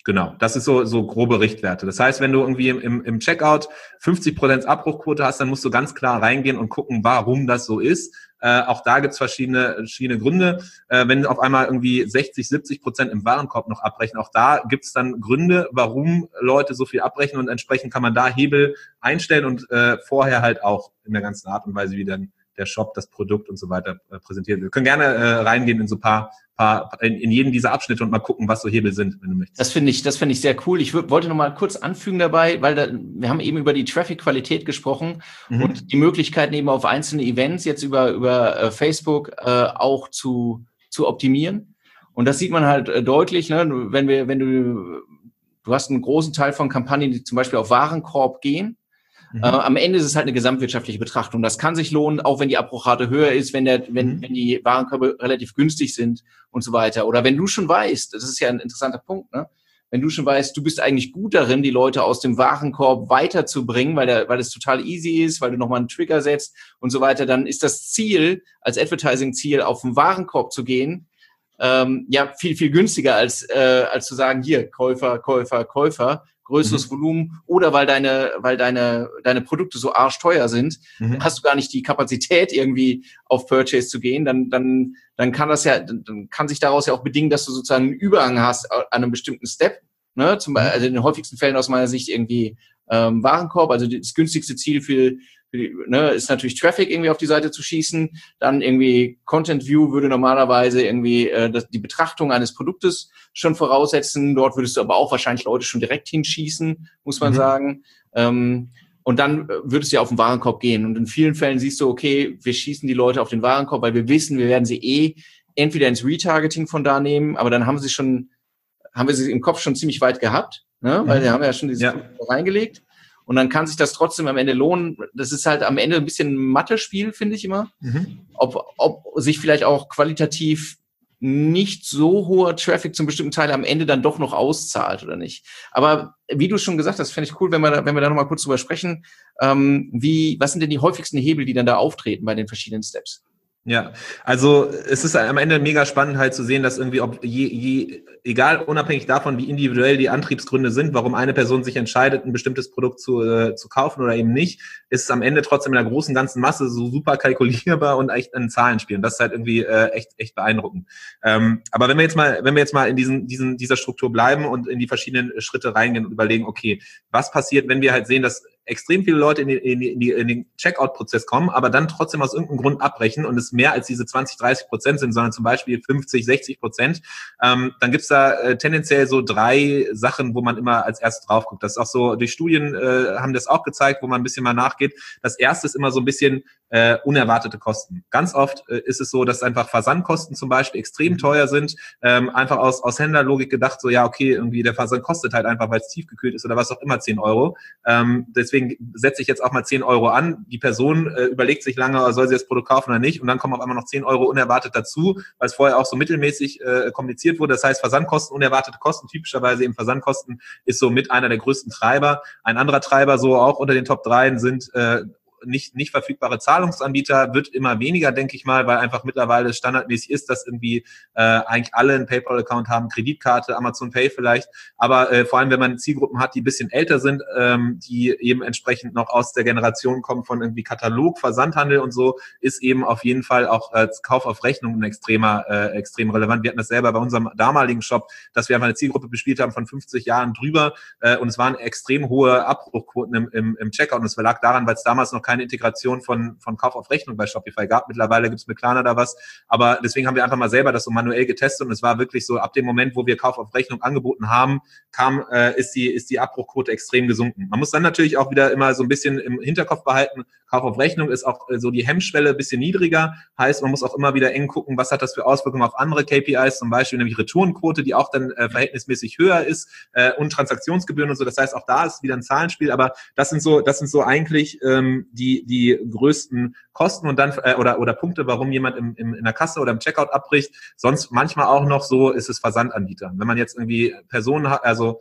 Genau, das ist so so grobe Richtwerte. Das heißt, wenn du irgendwie im, im Checkout fünfzig Prozent Abbruchquote hast, dann musst du ganz klar reingehen und gucken, warum das so ist. Äh, auch da gibt's verschiedene, verschiedene Gründe. Äh, wenn auf einmal irgendwie sechzig, siebzig Prozent im Warenkorb noch abbrechen, auch da gibt's dann Gründe, warum Leute so viel abbrechen, und entsprechend kann man da Hebel einstellen und äh, vorher halt auch in der ganzen Art und Weise, wie dann der Shop das Produkt und so weiter äh, präsentiert. Wir können gerne äh, reingehen in so ein paar Paar, in, in jedem dieser Abschnitte und mal gucken, was so Hebel sind, wenn du möchtest. Das finde ich, das finde ich sehr cool. Ich w- wollte noch mal kurz anfügen dabei, weil da, wir haben eben über die Traffic-Qualität gesprochen mhm. und die Möglichkeiten eben auf einzelne Events jetzt über über äh, Facebook äh, auch zu zu optimieren. Und das sieht man halt äh, deutlich, ne? Wenn wir, wenn du, du hast einen großen Teil von Kampagnen, die zum Beispiel auf Warenkorb gehen. Mhm. Äh, am Ende ist es halt eine gesamtwirtschaftliche Betrachtung. Das kann sich lohnen, auch wenn die Abbruchrate höher ist, wenn der, wenn, mhm. wenn die Warenkörbe relativ günstig sind und so weiter. Oder wenn du schon weißt, das ist ja ein interessanter Punkt, ne? Wenn du schon weißt, du bist eigentlich gut darin, die Leute aus dem Warenkorb weiterzubringen, weil der, weil es total easy ist, weil du nochmal einen Trigger setzt und so weiter, dann ist das Ziel, als Advertising-Ziel auf den Warenkorb zu gehen, ähm, ja, viel, viel günstiger als, äh, als zu sagen, hier, Käufer, Käufer, Käufer, größeres mhm. Volumen, oder weil deine, weil deine, deine Produkte so arschteuer sind, mhm. hast du gar nicht die Kapazität, irgendwie auf Purchase zu gehen, dann, dann, dann kann das ja, dann kann sich daraus ja auch bedingen, dass du sozusagen einen Überhang hast an einem bestimmten Step, ne, zum Beispiel, also in den häufigsten Fällen aus meiner Sicht irgendwie, ähm, Warenkorb, also das günstigste Ziel für, für die, ne, ist natürlich Traffic irgendwie auf die Seite zu schießen, dann irgendwie Content View würde normalerweise irgendwie äh, das, die Betrachtung eines Produktes schon voraussetzen, dort würdest du aber auch wahrscheinlich Leute schon direkt hinschießen, muss man mhm. sagen, ähm, und dann würdest du ja auf den Warenkorb gehen, und in vielen Fällen siehst du, okay, wir schießen die Leute auf den Warenkorb, weil wir wissen, wir werden sie eh entweder ins Retargeting von da nehmen, aber dann haben sie schon, haben wir sie im Kopf schon ziemlich weit gehabt, ne? Weil wir haben ja schon dieses ja. reingelegt, und dann kann sich das trotzdem am Ende lohnen. Das ist halt am Ende ein bisschen ein Mathe-Spiel, finde ich immer, mhm. ob, ob sich vielleicht auch qualitativ nicht so hoher Traffic zum bestimmten Teil am Ende dann doch noch auszahlt oder nicht. Aber wie du schon gesagt hast, fände ich cool, wenn wir da, wenn wir da noch mal kurz drüber sprechen, ähm, wie, was sind denn die häufigsten Hebel, die dann da auftreten bei den verschiedenen Steps? Ja, also es ist am Ende mega spannend halt zu sehen, dass irgendwie, ob je, je, egal, unabhängig davon, wie individuell die Antriebsgründe sind, warum eine Person sich entscheidet, ein bestimmtes Produkt zu, äh, zu kaufen oder eben nicht, ist es am Ende trotzdem in der großen ganzen Masse so super kalkulierbar und echt ein Zahlenspiel. Und das ist halt irgendwie äh, echt echt beeindruckend. Ähm, aber wenn wir jetzt mal, wenn wir jetzt mal in diesen diesen dieser Struktur bleiben und in die verschiedenen Schritte reingehen und überlegen, okay, was passiert, wenn wir halt sehen, dass extrem viele Leute in, die, in, die, in den Checkout-Prozess kommen, aber dann trotzdem aus irgendeinem Grund abbrechen und es mehr als diese zwanzig, dreißig Prozent sind, sondern zum Beispiel fünfzig, sechzig Prozent, ähm, dann gibt's da äh, tendenziell so drei Sachen, wo man immer als erstes drauf guckt. Das ist auch so, durch Studien äh, haben das auch gezeigt, wo man ein bisschen mal nachgeht. Das erste ist immer so ein bisschen äh, unerwartete Kosten. Ganz oft äh, ist es so, dass einfach Versandkosten zum Beispiel extrem teuer sind, ähm, einfach aus, aus Händlerlogik gedacht, so ja, okay, irgendwie der Versand kostet halt einfach, weil es tiefgekühlt ist oder was auch immer, zehn Euro. Ähm, deswegen setze ich jetzt auch mal zehn Euro an. Die Person äh, überlegt sich lange, soll sie das Produkt kaufen oder nicht, und dann kommen auf einmal noch zehn Euro unerwartet dazu, weil es vorher auch so mittelmäßig äh, kommuniziert wurde. Das heißt, Versandkosten, unerwartete Kosten, typischerweise eben Versandkosten, ist so mit einer der größten Treiber. Ein anderer Treiber, so auch unter den Top drei, sind äh, nicht nicht verfügbare Zahlungsanbieter, wird immer weniger, denke ich mal, weil einfach mittlerweile standardmäßig ist, dass irgendwie äh, eigentlich alle einen PayPal-Account haben, Kreditkarte, Amazon Pay vielleicht, aber äh, vor allem, wenn man Zielgruppen hat, die ein bisschen älter sind, ähm, die eben entsprechend noch aus der Generation kommen von irgendwie Katalog, Versandhandel und so, ist eben auf jeden Fall auch äh, Kauf auf Rechnung ein extremer, äh, extrem relevant. Wir hatten das selber bei unserem damaligen Shop, dass wir einfach eine Zielgruppe bespielt haben von fünfzig Jahren drüber, äh, und es waren extrem hohe Abbruchquoten im, im, im Checkout, und es lag daran, weil es damals noch keine Integration von von Kauf auf Rechnung bei Shopify gab. Mittlerweile gibt es mit Klarna da was, aber deswegen haben wir einfach mal selber das so manuell getestet, und es war wirklich so, ab dem Moment, wo wir Kauf auf Rechnung angeboten haben, kam äh, ist die ist die Abbruchquote extrem gesunken. Man muss dann natürlich auch wieder immer so ein bisschen im Hinterkopf behalten, Kauf auf Rechnung ist auch äh, so die Hemmschwelle ein bisschen niedriger, heißt, man muss auch immer wieder eng gucken, was hat das für Auswirkungen auf andere K P Is, zum Beispiel nämlich Retourenquote, die auch dann äh, verhältnismäßig höher ist, äh, und Transaktionsgebühren und so. Das heißt, auch da ist wieder ein Zahlenspiel, aber das sind so das sind so eigentlich ähm, die die größten Kosten und dann äh, oder oder Punkte, warum jemand im, im in der Kasse oder im Checkout abbricht. Sonst manchmal auch noch so ist es Versandanbieter. Wenn man jetzt irgendwie Personen hat, also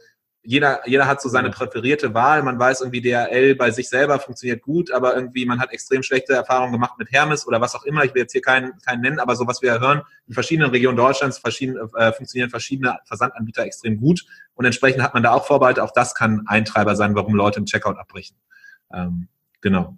jeder, jeder hat so seine präferierte Wahl. Man weiß irgendwie, D H L bei sich selber funktioniert gut, aber irgendwie man hat extrem schlechte Erfahrungen gemacht mit Hermes oder was auch immer. Ich will jetzt hier keinen, keinen nennen, aber so was wir hören, in verschiedenen Regionen Deutschlands verschiedene, äh, funktionieren verschiedene Versandanbieter extrem gut und entsprechend hat man da auch Vorbehalte. Auch das kann ein Treiber sein, warum Leute im Checkout abbrechen. Ähm, genau.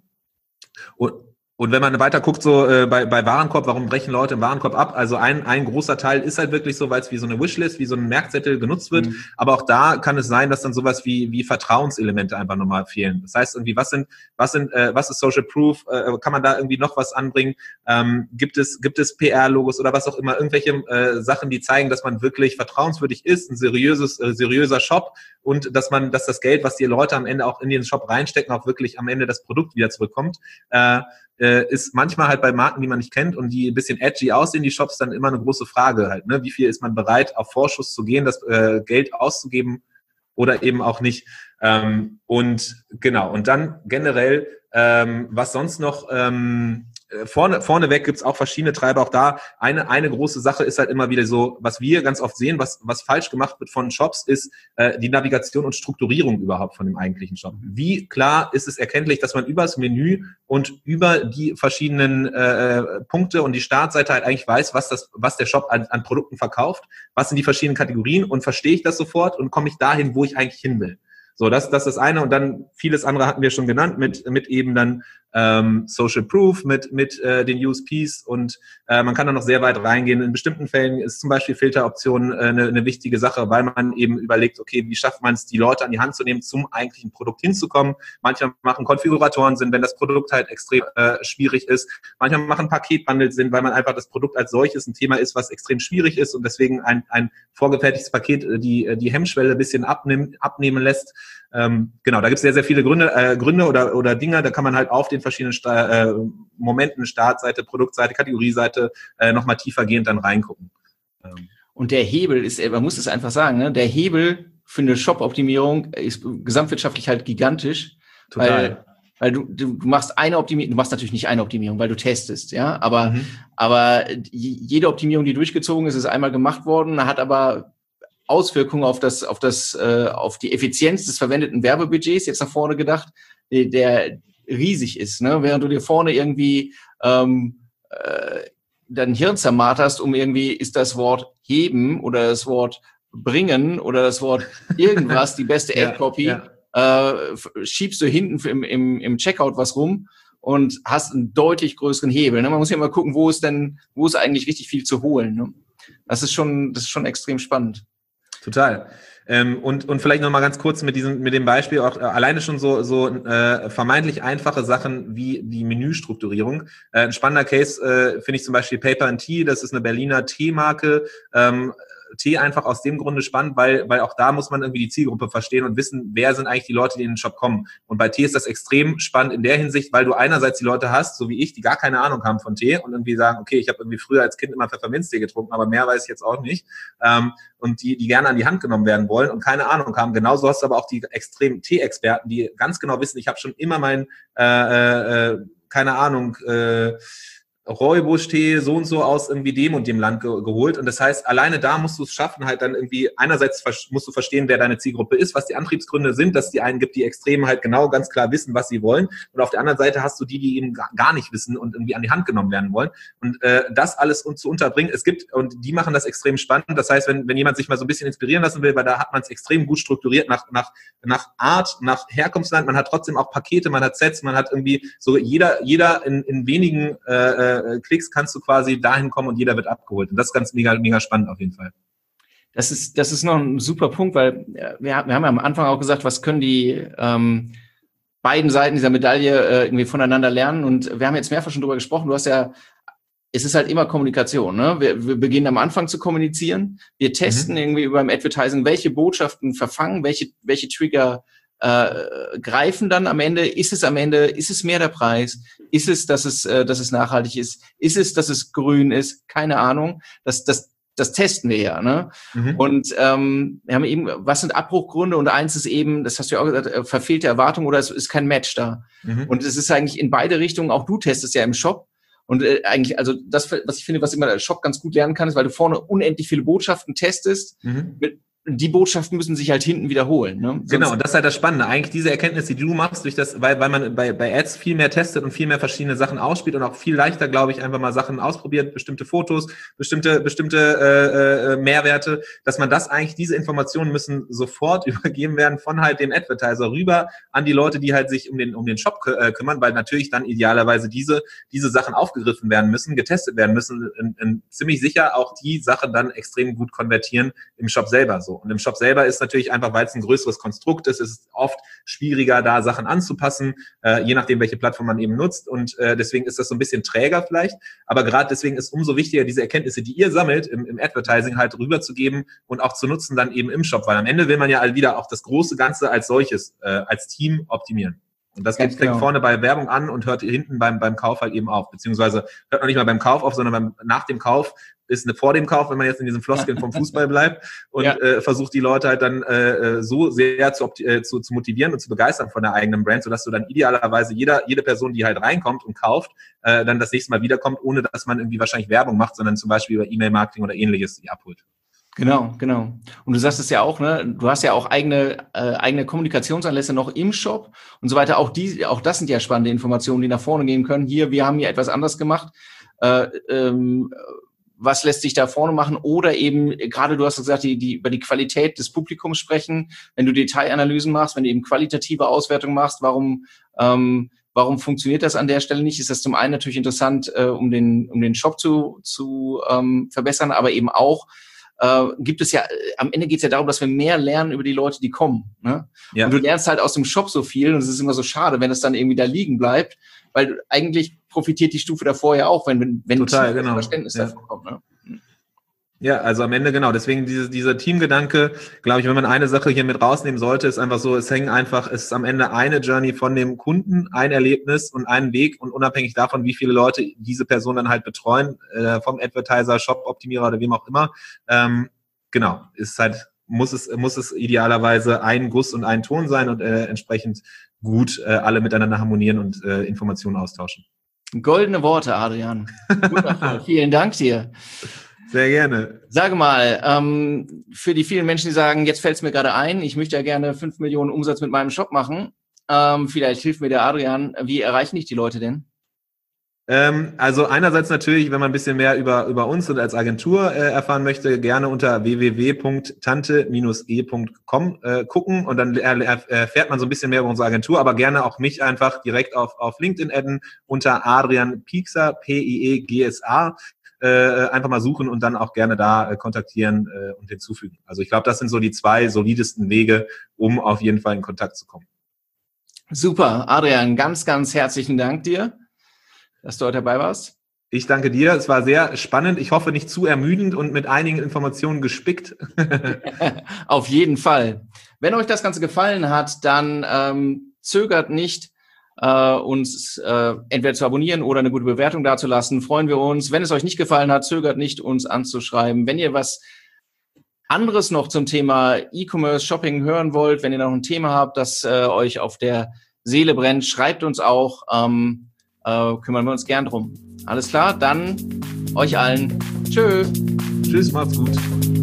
Und Und wenn man weiter guckt, so äh, bei, bei Warenkorb, warum brechen Leute im Warenkorb ab? Also ein, ein großer Teil ist halt wirklich so, weil es wie so eine Wishlist, wie so ein Merkzettel genutzt wird. Mhm. Aber auch da kann es sein, dass dann sowas wie, wie Vertrauenselemente einfach nochmal fehlen. Das heißt irgendwie, was sind, was sind, äh, was ist Social Proof? Äh, kann man da irgendwie noch was anbringen? Ähm, gibt es, gibt es P R-Logos oder was auch immer? Irgendwelche äh, Sachen, die zeigen, dass man wirklich vertrauenswürdig ist, ein seriöses, äh, seriöser Shop und dass man, dass das Geld, was die Leute am Ende auch in den Shop reinstecken, auch wirklich am Ende das Produkt wieder zurückkommt. Äh, ist manchmal halt bei Marken, die man nicht kennt und die ein bisschen edgy aussehen, die Shops, dann immer eine große Frage halt, ne? Wie viel ist man bereit, auf Vorschuss zu gehen, das äh, Geld auszugeben oder eben auch nicht. Ähm, und genau, und dann generell, ähm, was sonst noch, ähm, Vorne, vorneweg gibt's auch verschiedene Treiber. Auch da eine eine große Sache ist halt immer wieder so, was wir ganz oft sehen, was was falsch gemacht wird von Shops, ist äh, die Navigation und Strukturierung überhaupt von dem eigentlichen Shop. Wie klar ist es erkenntlich, dass man übers Menü und über die verschiedenen äh, Punkte und die Startseite halt eigentlich weiß, was das was der Shop an, an Produkten verkauft, was sind die verschiedenen Kategorien und verstehe ich das sofort und komme ich dahin, wo ich eigentlich hin will. So, das, das ist das eine und dann vieles andere hatten wir schon genannt mit mit eben dann ähm, Social Proof, mit mit äh, den U S Ps und äh, man kann da noch sehr weit reingehen. In bestimmten Fällen ist zum Beispiel Filteroption äh, eine, eine wichtige Sache, weil man eben überlegt, okay, wie schafft man es, die Leute an die Hand zu nehmen, zum eigentlichen Produkt hinzukommen. Manchmal machen Konfiguratoren Sinn, wenn das Produkt halt extrem äh, schwierig ist. Manchmal machen Paketbundles Sinn, weil man einfach das Produkt als solches ein Thema ist, was extrem schwierig ist und deswegen ein ein vorgefertigtes Paket die die Hemmschwelle ein bisschen abnehmen abnehmen lässt. Ähm, genau, da gibt es sehr, sehr viele Gründe, äh, Gründe oder, oder Dinge, da kann man halt auf den verschiedenen Sta- äh, Momenten, Startseite, Produktseite, Kategorieseite äh, nochmal tiefergehend dann reingucken. Ähm. Und der Hebel ist, man muss es einfach sagen, ne? Der Hebel für eine Shop-Optimierung ist gesamtwirtschaftlich halt gigantisch. Total. Weil, weil du, du, du machst eine Optimierung, du machst natürlich nicht eine Optimierung, weil du testest, ja, aber, mhm. aber jede Optimierung, die durchgezogen ist, ist einmal gemacht worden, hat aber Auswirkungen auf das, auf das, äh, auf die Effizienz des verwendeten Werbebudgets, jetzt nach vorne gedacht, der riesig ist, ne? Während du dir vorne irgendwie ähm, äh, dein Hirn zermarterst, um irgendwie, ist das Wort heben oder das Wort bringen oder das Wort irgendwas, die beste ja, Ad-Copy, ja. äh, schiebst du hinten im, im, im Checkout was rum und hast einen deutlich größeren Hebel. Ne? Man muss ja immer gucken, wo ist denn, wo ist eigentlich richtig viel zu holen. Ne? Das ist schon, das ist schon extrem spannend. Total. Ähm, und, und vielleicht noch mal ganz kurz mit diesem, mit dem Beispiel auch äh, alleine schon so, so äh, vermeintlich einfache Sachen wie die Menüstrukturierung. Äh, ein spannender Case äh, finde ich zum Beispiel Paper and Tea. Das ist eine Berliner Teemarke. Ähm, Tee einfach aus dem Grunde spannend, weil weil auch da muss man irgendwie die Zielgruppe verstehen und wissen, wer sind eigentlich die Leute, die in den Shop kommen. Und bei Tee ist das extrem spannend in der Hinsicht, weil du einerseits die Leute hast, so wie ich, die gar keine Ahnung haben von Tee und irgendwie sagen, okay, ich habe irgendwie früher als Kind immer Pfefferminztee getrunken, aber mehr weiß ich jetzt auch nicht. Ähm, und die die gerne an die Hand genommen werden wollen und keine Ahnung haben. Genauso hast du aber auch die extremen Tee-Experten, die ganz genau wissen, ich habe schon immer mein, äh, äh, keine Ahnung, äh, Rooibos-Tee so und so aus irgendwie dem und dem Land ge- geholt. Und das heißt, alleine da musst du es schaffen, halt dann irgendwie, einerseits ver- musst du verstehen, wer deine Zielgruppe ist, was die Antriebsgründe sind, dass es die einen gibt, die extrem halt genau ganz klar wissen, was sie wollen. Und auf der anderen Seite hast du die, die eben gar nicht wissen und irgendwie an die Hand genommen werden wollen. Und äh, das alles un- zu unterbringen, es gibt, und die machen das extrem spannend. Das heißt, wenn, wenn jemand sich mal so ein bisschen inspirieren lassen will, weil da hat man es extrem gut strukturiert nach, nach, nach Art, nach Herkunftsland, man hat trotzdem auch Pakete, man hat Sets, man hat irgendwie so jeder, jeder in, in wenigen äh, Klicks kannst du quasi dahin kommen und jeder wird abgeholt. Und das ist ganz mega, mega spannend auf jeden Fall. Das ist, das ist noch ein super Punkt, weil wir, wir haben ja am Anfang auch gesagt, was können die ähm, beiden Seiten dieser Medaille äh, irgendwie voneinander lernen. Und wir haben jetzt mehrfach schon drüber gesprochen. Du hast ja, es ist halt immer Kommunikation. Ne? Wir, wir beginnen am Anfang zu kommunizieren. Wir testen mhm. irgendwie über dem Advertising, welche Botschaften verfangen, welche, welche Trigger Äh, greifen dann am Ende. Ist es am Ende, ist es mehr der Preis? Ist es, dass es, äh, dass es nachhaltig ist? Ist es, dass es grün ist? Keine Ahnung. Das, das, das testen wir ja, ne? Mhm. Und ähm, wir haben eben, was sind Abbruchgründe? Und eins ist eben, das hast du ja auch gesagt, äh, verfehlte Erwartung oder es ist kein Match da. Mhm. Und es ist eigentlich in beide Richtungen, auch du testest ja im Shop. Und äh, eigentlich, also das, was ich finde, was immer der Shop ganz gut lernen kann, ist, weil du vorne unendlich viele Botschaften testest, mhm. mit die Botschaften müssen sich halt hinten wiederholen. Ne? Genau, und das ist halt das Spannende. Eigentlich diese Erkenntnis, die du machst, durch das, weil, weil man bei, bei Ads viel mehr testet und viel mehr verschiedene Sachen ausspielt und auch viel leichter, glaube ich, einfach mal Sachen ausprobiert, bestimmte Fotos, bestimmte, bestimmte äh, äh, Mehrwerte, dass man das eigentlich, diese Informationen müssen sofort übergeben werden von halt dem Advertiser rüber an die Leute, die halt sich um den, um den Shop äh, kümmern, weil natürlich dann idealerweise diese, diese Sachen aufgegriffen werden müssen, getestet werden müssen und, und ziemlich sicher auch die Sachen dann extrem gut konvertieren im Shop selber so. Und im Shop selber ist natürlich einfach, weil es ein größeres Konstrukt ist, ist es oft schwieriger, da Sachen anzupassen, äh, je nachdem, welche Plattform man eben nutzt. Und äh, deswegen ist das so ein bisschen träger vielleicht. Aber gerade deswegen ist umso wichtiger, diese Erkenntnisse, die ihr sammelt im, im Advertising halt rüberzugeben und auch zu nutzen dann eben im Shop. Weil am Ende will man ja wieder auch das große Ganze als solches, äh, als Team optimieren. Und das fängt genau. vorne bei Werbung an und hört hinten beim, beim Kauf halt eben auf. Beziehungsweise hört man nicht mal beim Kauf auf, sondern beim, nach dem Kauf ist eine vor dem Kauf, wenn man jetzt in diesen Floskeln vom Fußball bleibt und ja. äh, versucht die Leute halt dann äh, so sehr zu, äh, zu, zu motivieren und zu begeistern von der eigenen Brand, sodass du dann idealerweise jeder, jede Person, die halt reinkommt und kauft, äh, dann das nächste Mal wiederkommt, ohne dass man irgendwie wahrscheinlich Werbung macht, sondern zum Beispiel über E-Mail-Marketing oder ähnliches die abholt. Genau, genau. Und du sagst es ja auch, ne? Du hast ja auch eigene äh, eigene Kommunikationsanlässe noch im Shop und so weiter. Auch die, auch das sind ja spannende Informationen, die nach vorne gehen können. Hier, wir haben hier etwas anders gemacht. Äh, ähm, was lässt sich da vorne machen? Oder eben gerade, du hast gesagt, die, die über die Qualität des Publikums sprechen. Wenn du Detailanalysen machst, wenn du eben qualitative Auswertung machst, warum ähm, warum funktioniert das an der Stelle nicht? Ist das zum einen natürlich interessant, äh, um den um den Shop zu zu ähm, verbessern, aber eben auch Uh, gibt es ja, am Ende geht es ja darum, dass wir mehr lernen über die Leute, die kommen. Ne? Ja. Und du lernst halt aus dem Shop so viel und es ist immer so schade, wenn es dann irgendwie da liegen bleibt, weil eigentlich profitiert die Stufe davor ja auch, wenn, wenn Total, genau. Verständnis ja. davon kommt. Ne? Ja, also am Ende genau. Deswegen diese, dieser Teamgedanke, glaube ich, wenn man eine Sache hier mit rausnehmen sollte, ist einfach so, es hängt einfach, es ist am Ende eine Journey von dem Kunden, ein Erlebnis und ein Weg und unabhängig davon, wie viele Leute diese Person dann halt betreuen, äh, vom Advertiser, Shop-Optimierer oder wem auch immer, ähm, genau, ist halt, muss es, muss es idealerweise ein Guss und ein Ton sein und äh, entsprechend gut äh, alle miteinander harmonieren und äh, Informationen austauschen. Goldene Worte, Adrian. Wundervoll. Vielen Dank dir. Sehr gerne. Sage mal, ähm, für die vielen Menschen, die sagen, jetzt fällt es mir gerade ein, ich möchte ja gerne fünf Millionen Umsatz mit meinem Shop machen, ähm, vielleicht hilft mir der Adrian. Wie erreichen dich die Leute denn? Ähm, also einerseits natürlich, wenn man ein bisschen mehr über über uns und als Agentur äh, erfahren möchte, gerne unter w w w punkt tante Bindestrich e punkt com äh, gucken und dann er, erfährt man so ein bisschen mehr über unsere Agentur, aber gerne auch mich einfach direkt auf auf LinkedIn adden unter Adrian Piegser, P I E G S A. Äh, einfach mal suchen und dann auch gerne da äh, kontaktieren äh, und hinzufügen. Also ich glaube, das sind so die zwei solidesten Wege, um auf jeden Fall in Kontakt zu kommen. Super, Adrian, ganz, ganz herzlichen Dank dir, dass du heute dabei warst. Ich danke dir, es war sehr spannend. Ich hoffe, nicht zu ermüdend und mit einigen Informationen gespickt. Auf jeden Fall. Wenn euch das Ganze gefallen hat, dann ähm, zögert nicht, Uh, uns uh, entweder zu abonnieren oder eine gute Bewertung dazulassen, freuen wir uns. Wenn es euch nicht gefallen hat, zögert nicht, uns anzuschreiben. Wenn ihr was anderes noch zum Thema E-Commerce, Shopping hören wollt, wenn ihr noch ein Thema habt, das uh, euch auf der Seele brennt, schreibt uns auch, um, uh, kümmern wir uns gern drum. Alles klar, dann euch allen. Tschö. Tschüss, macht's gut.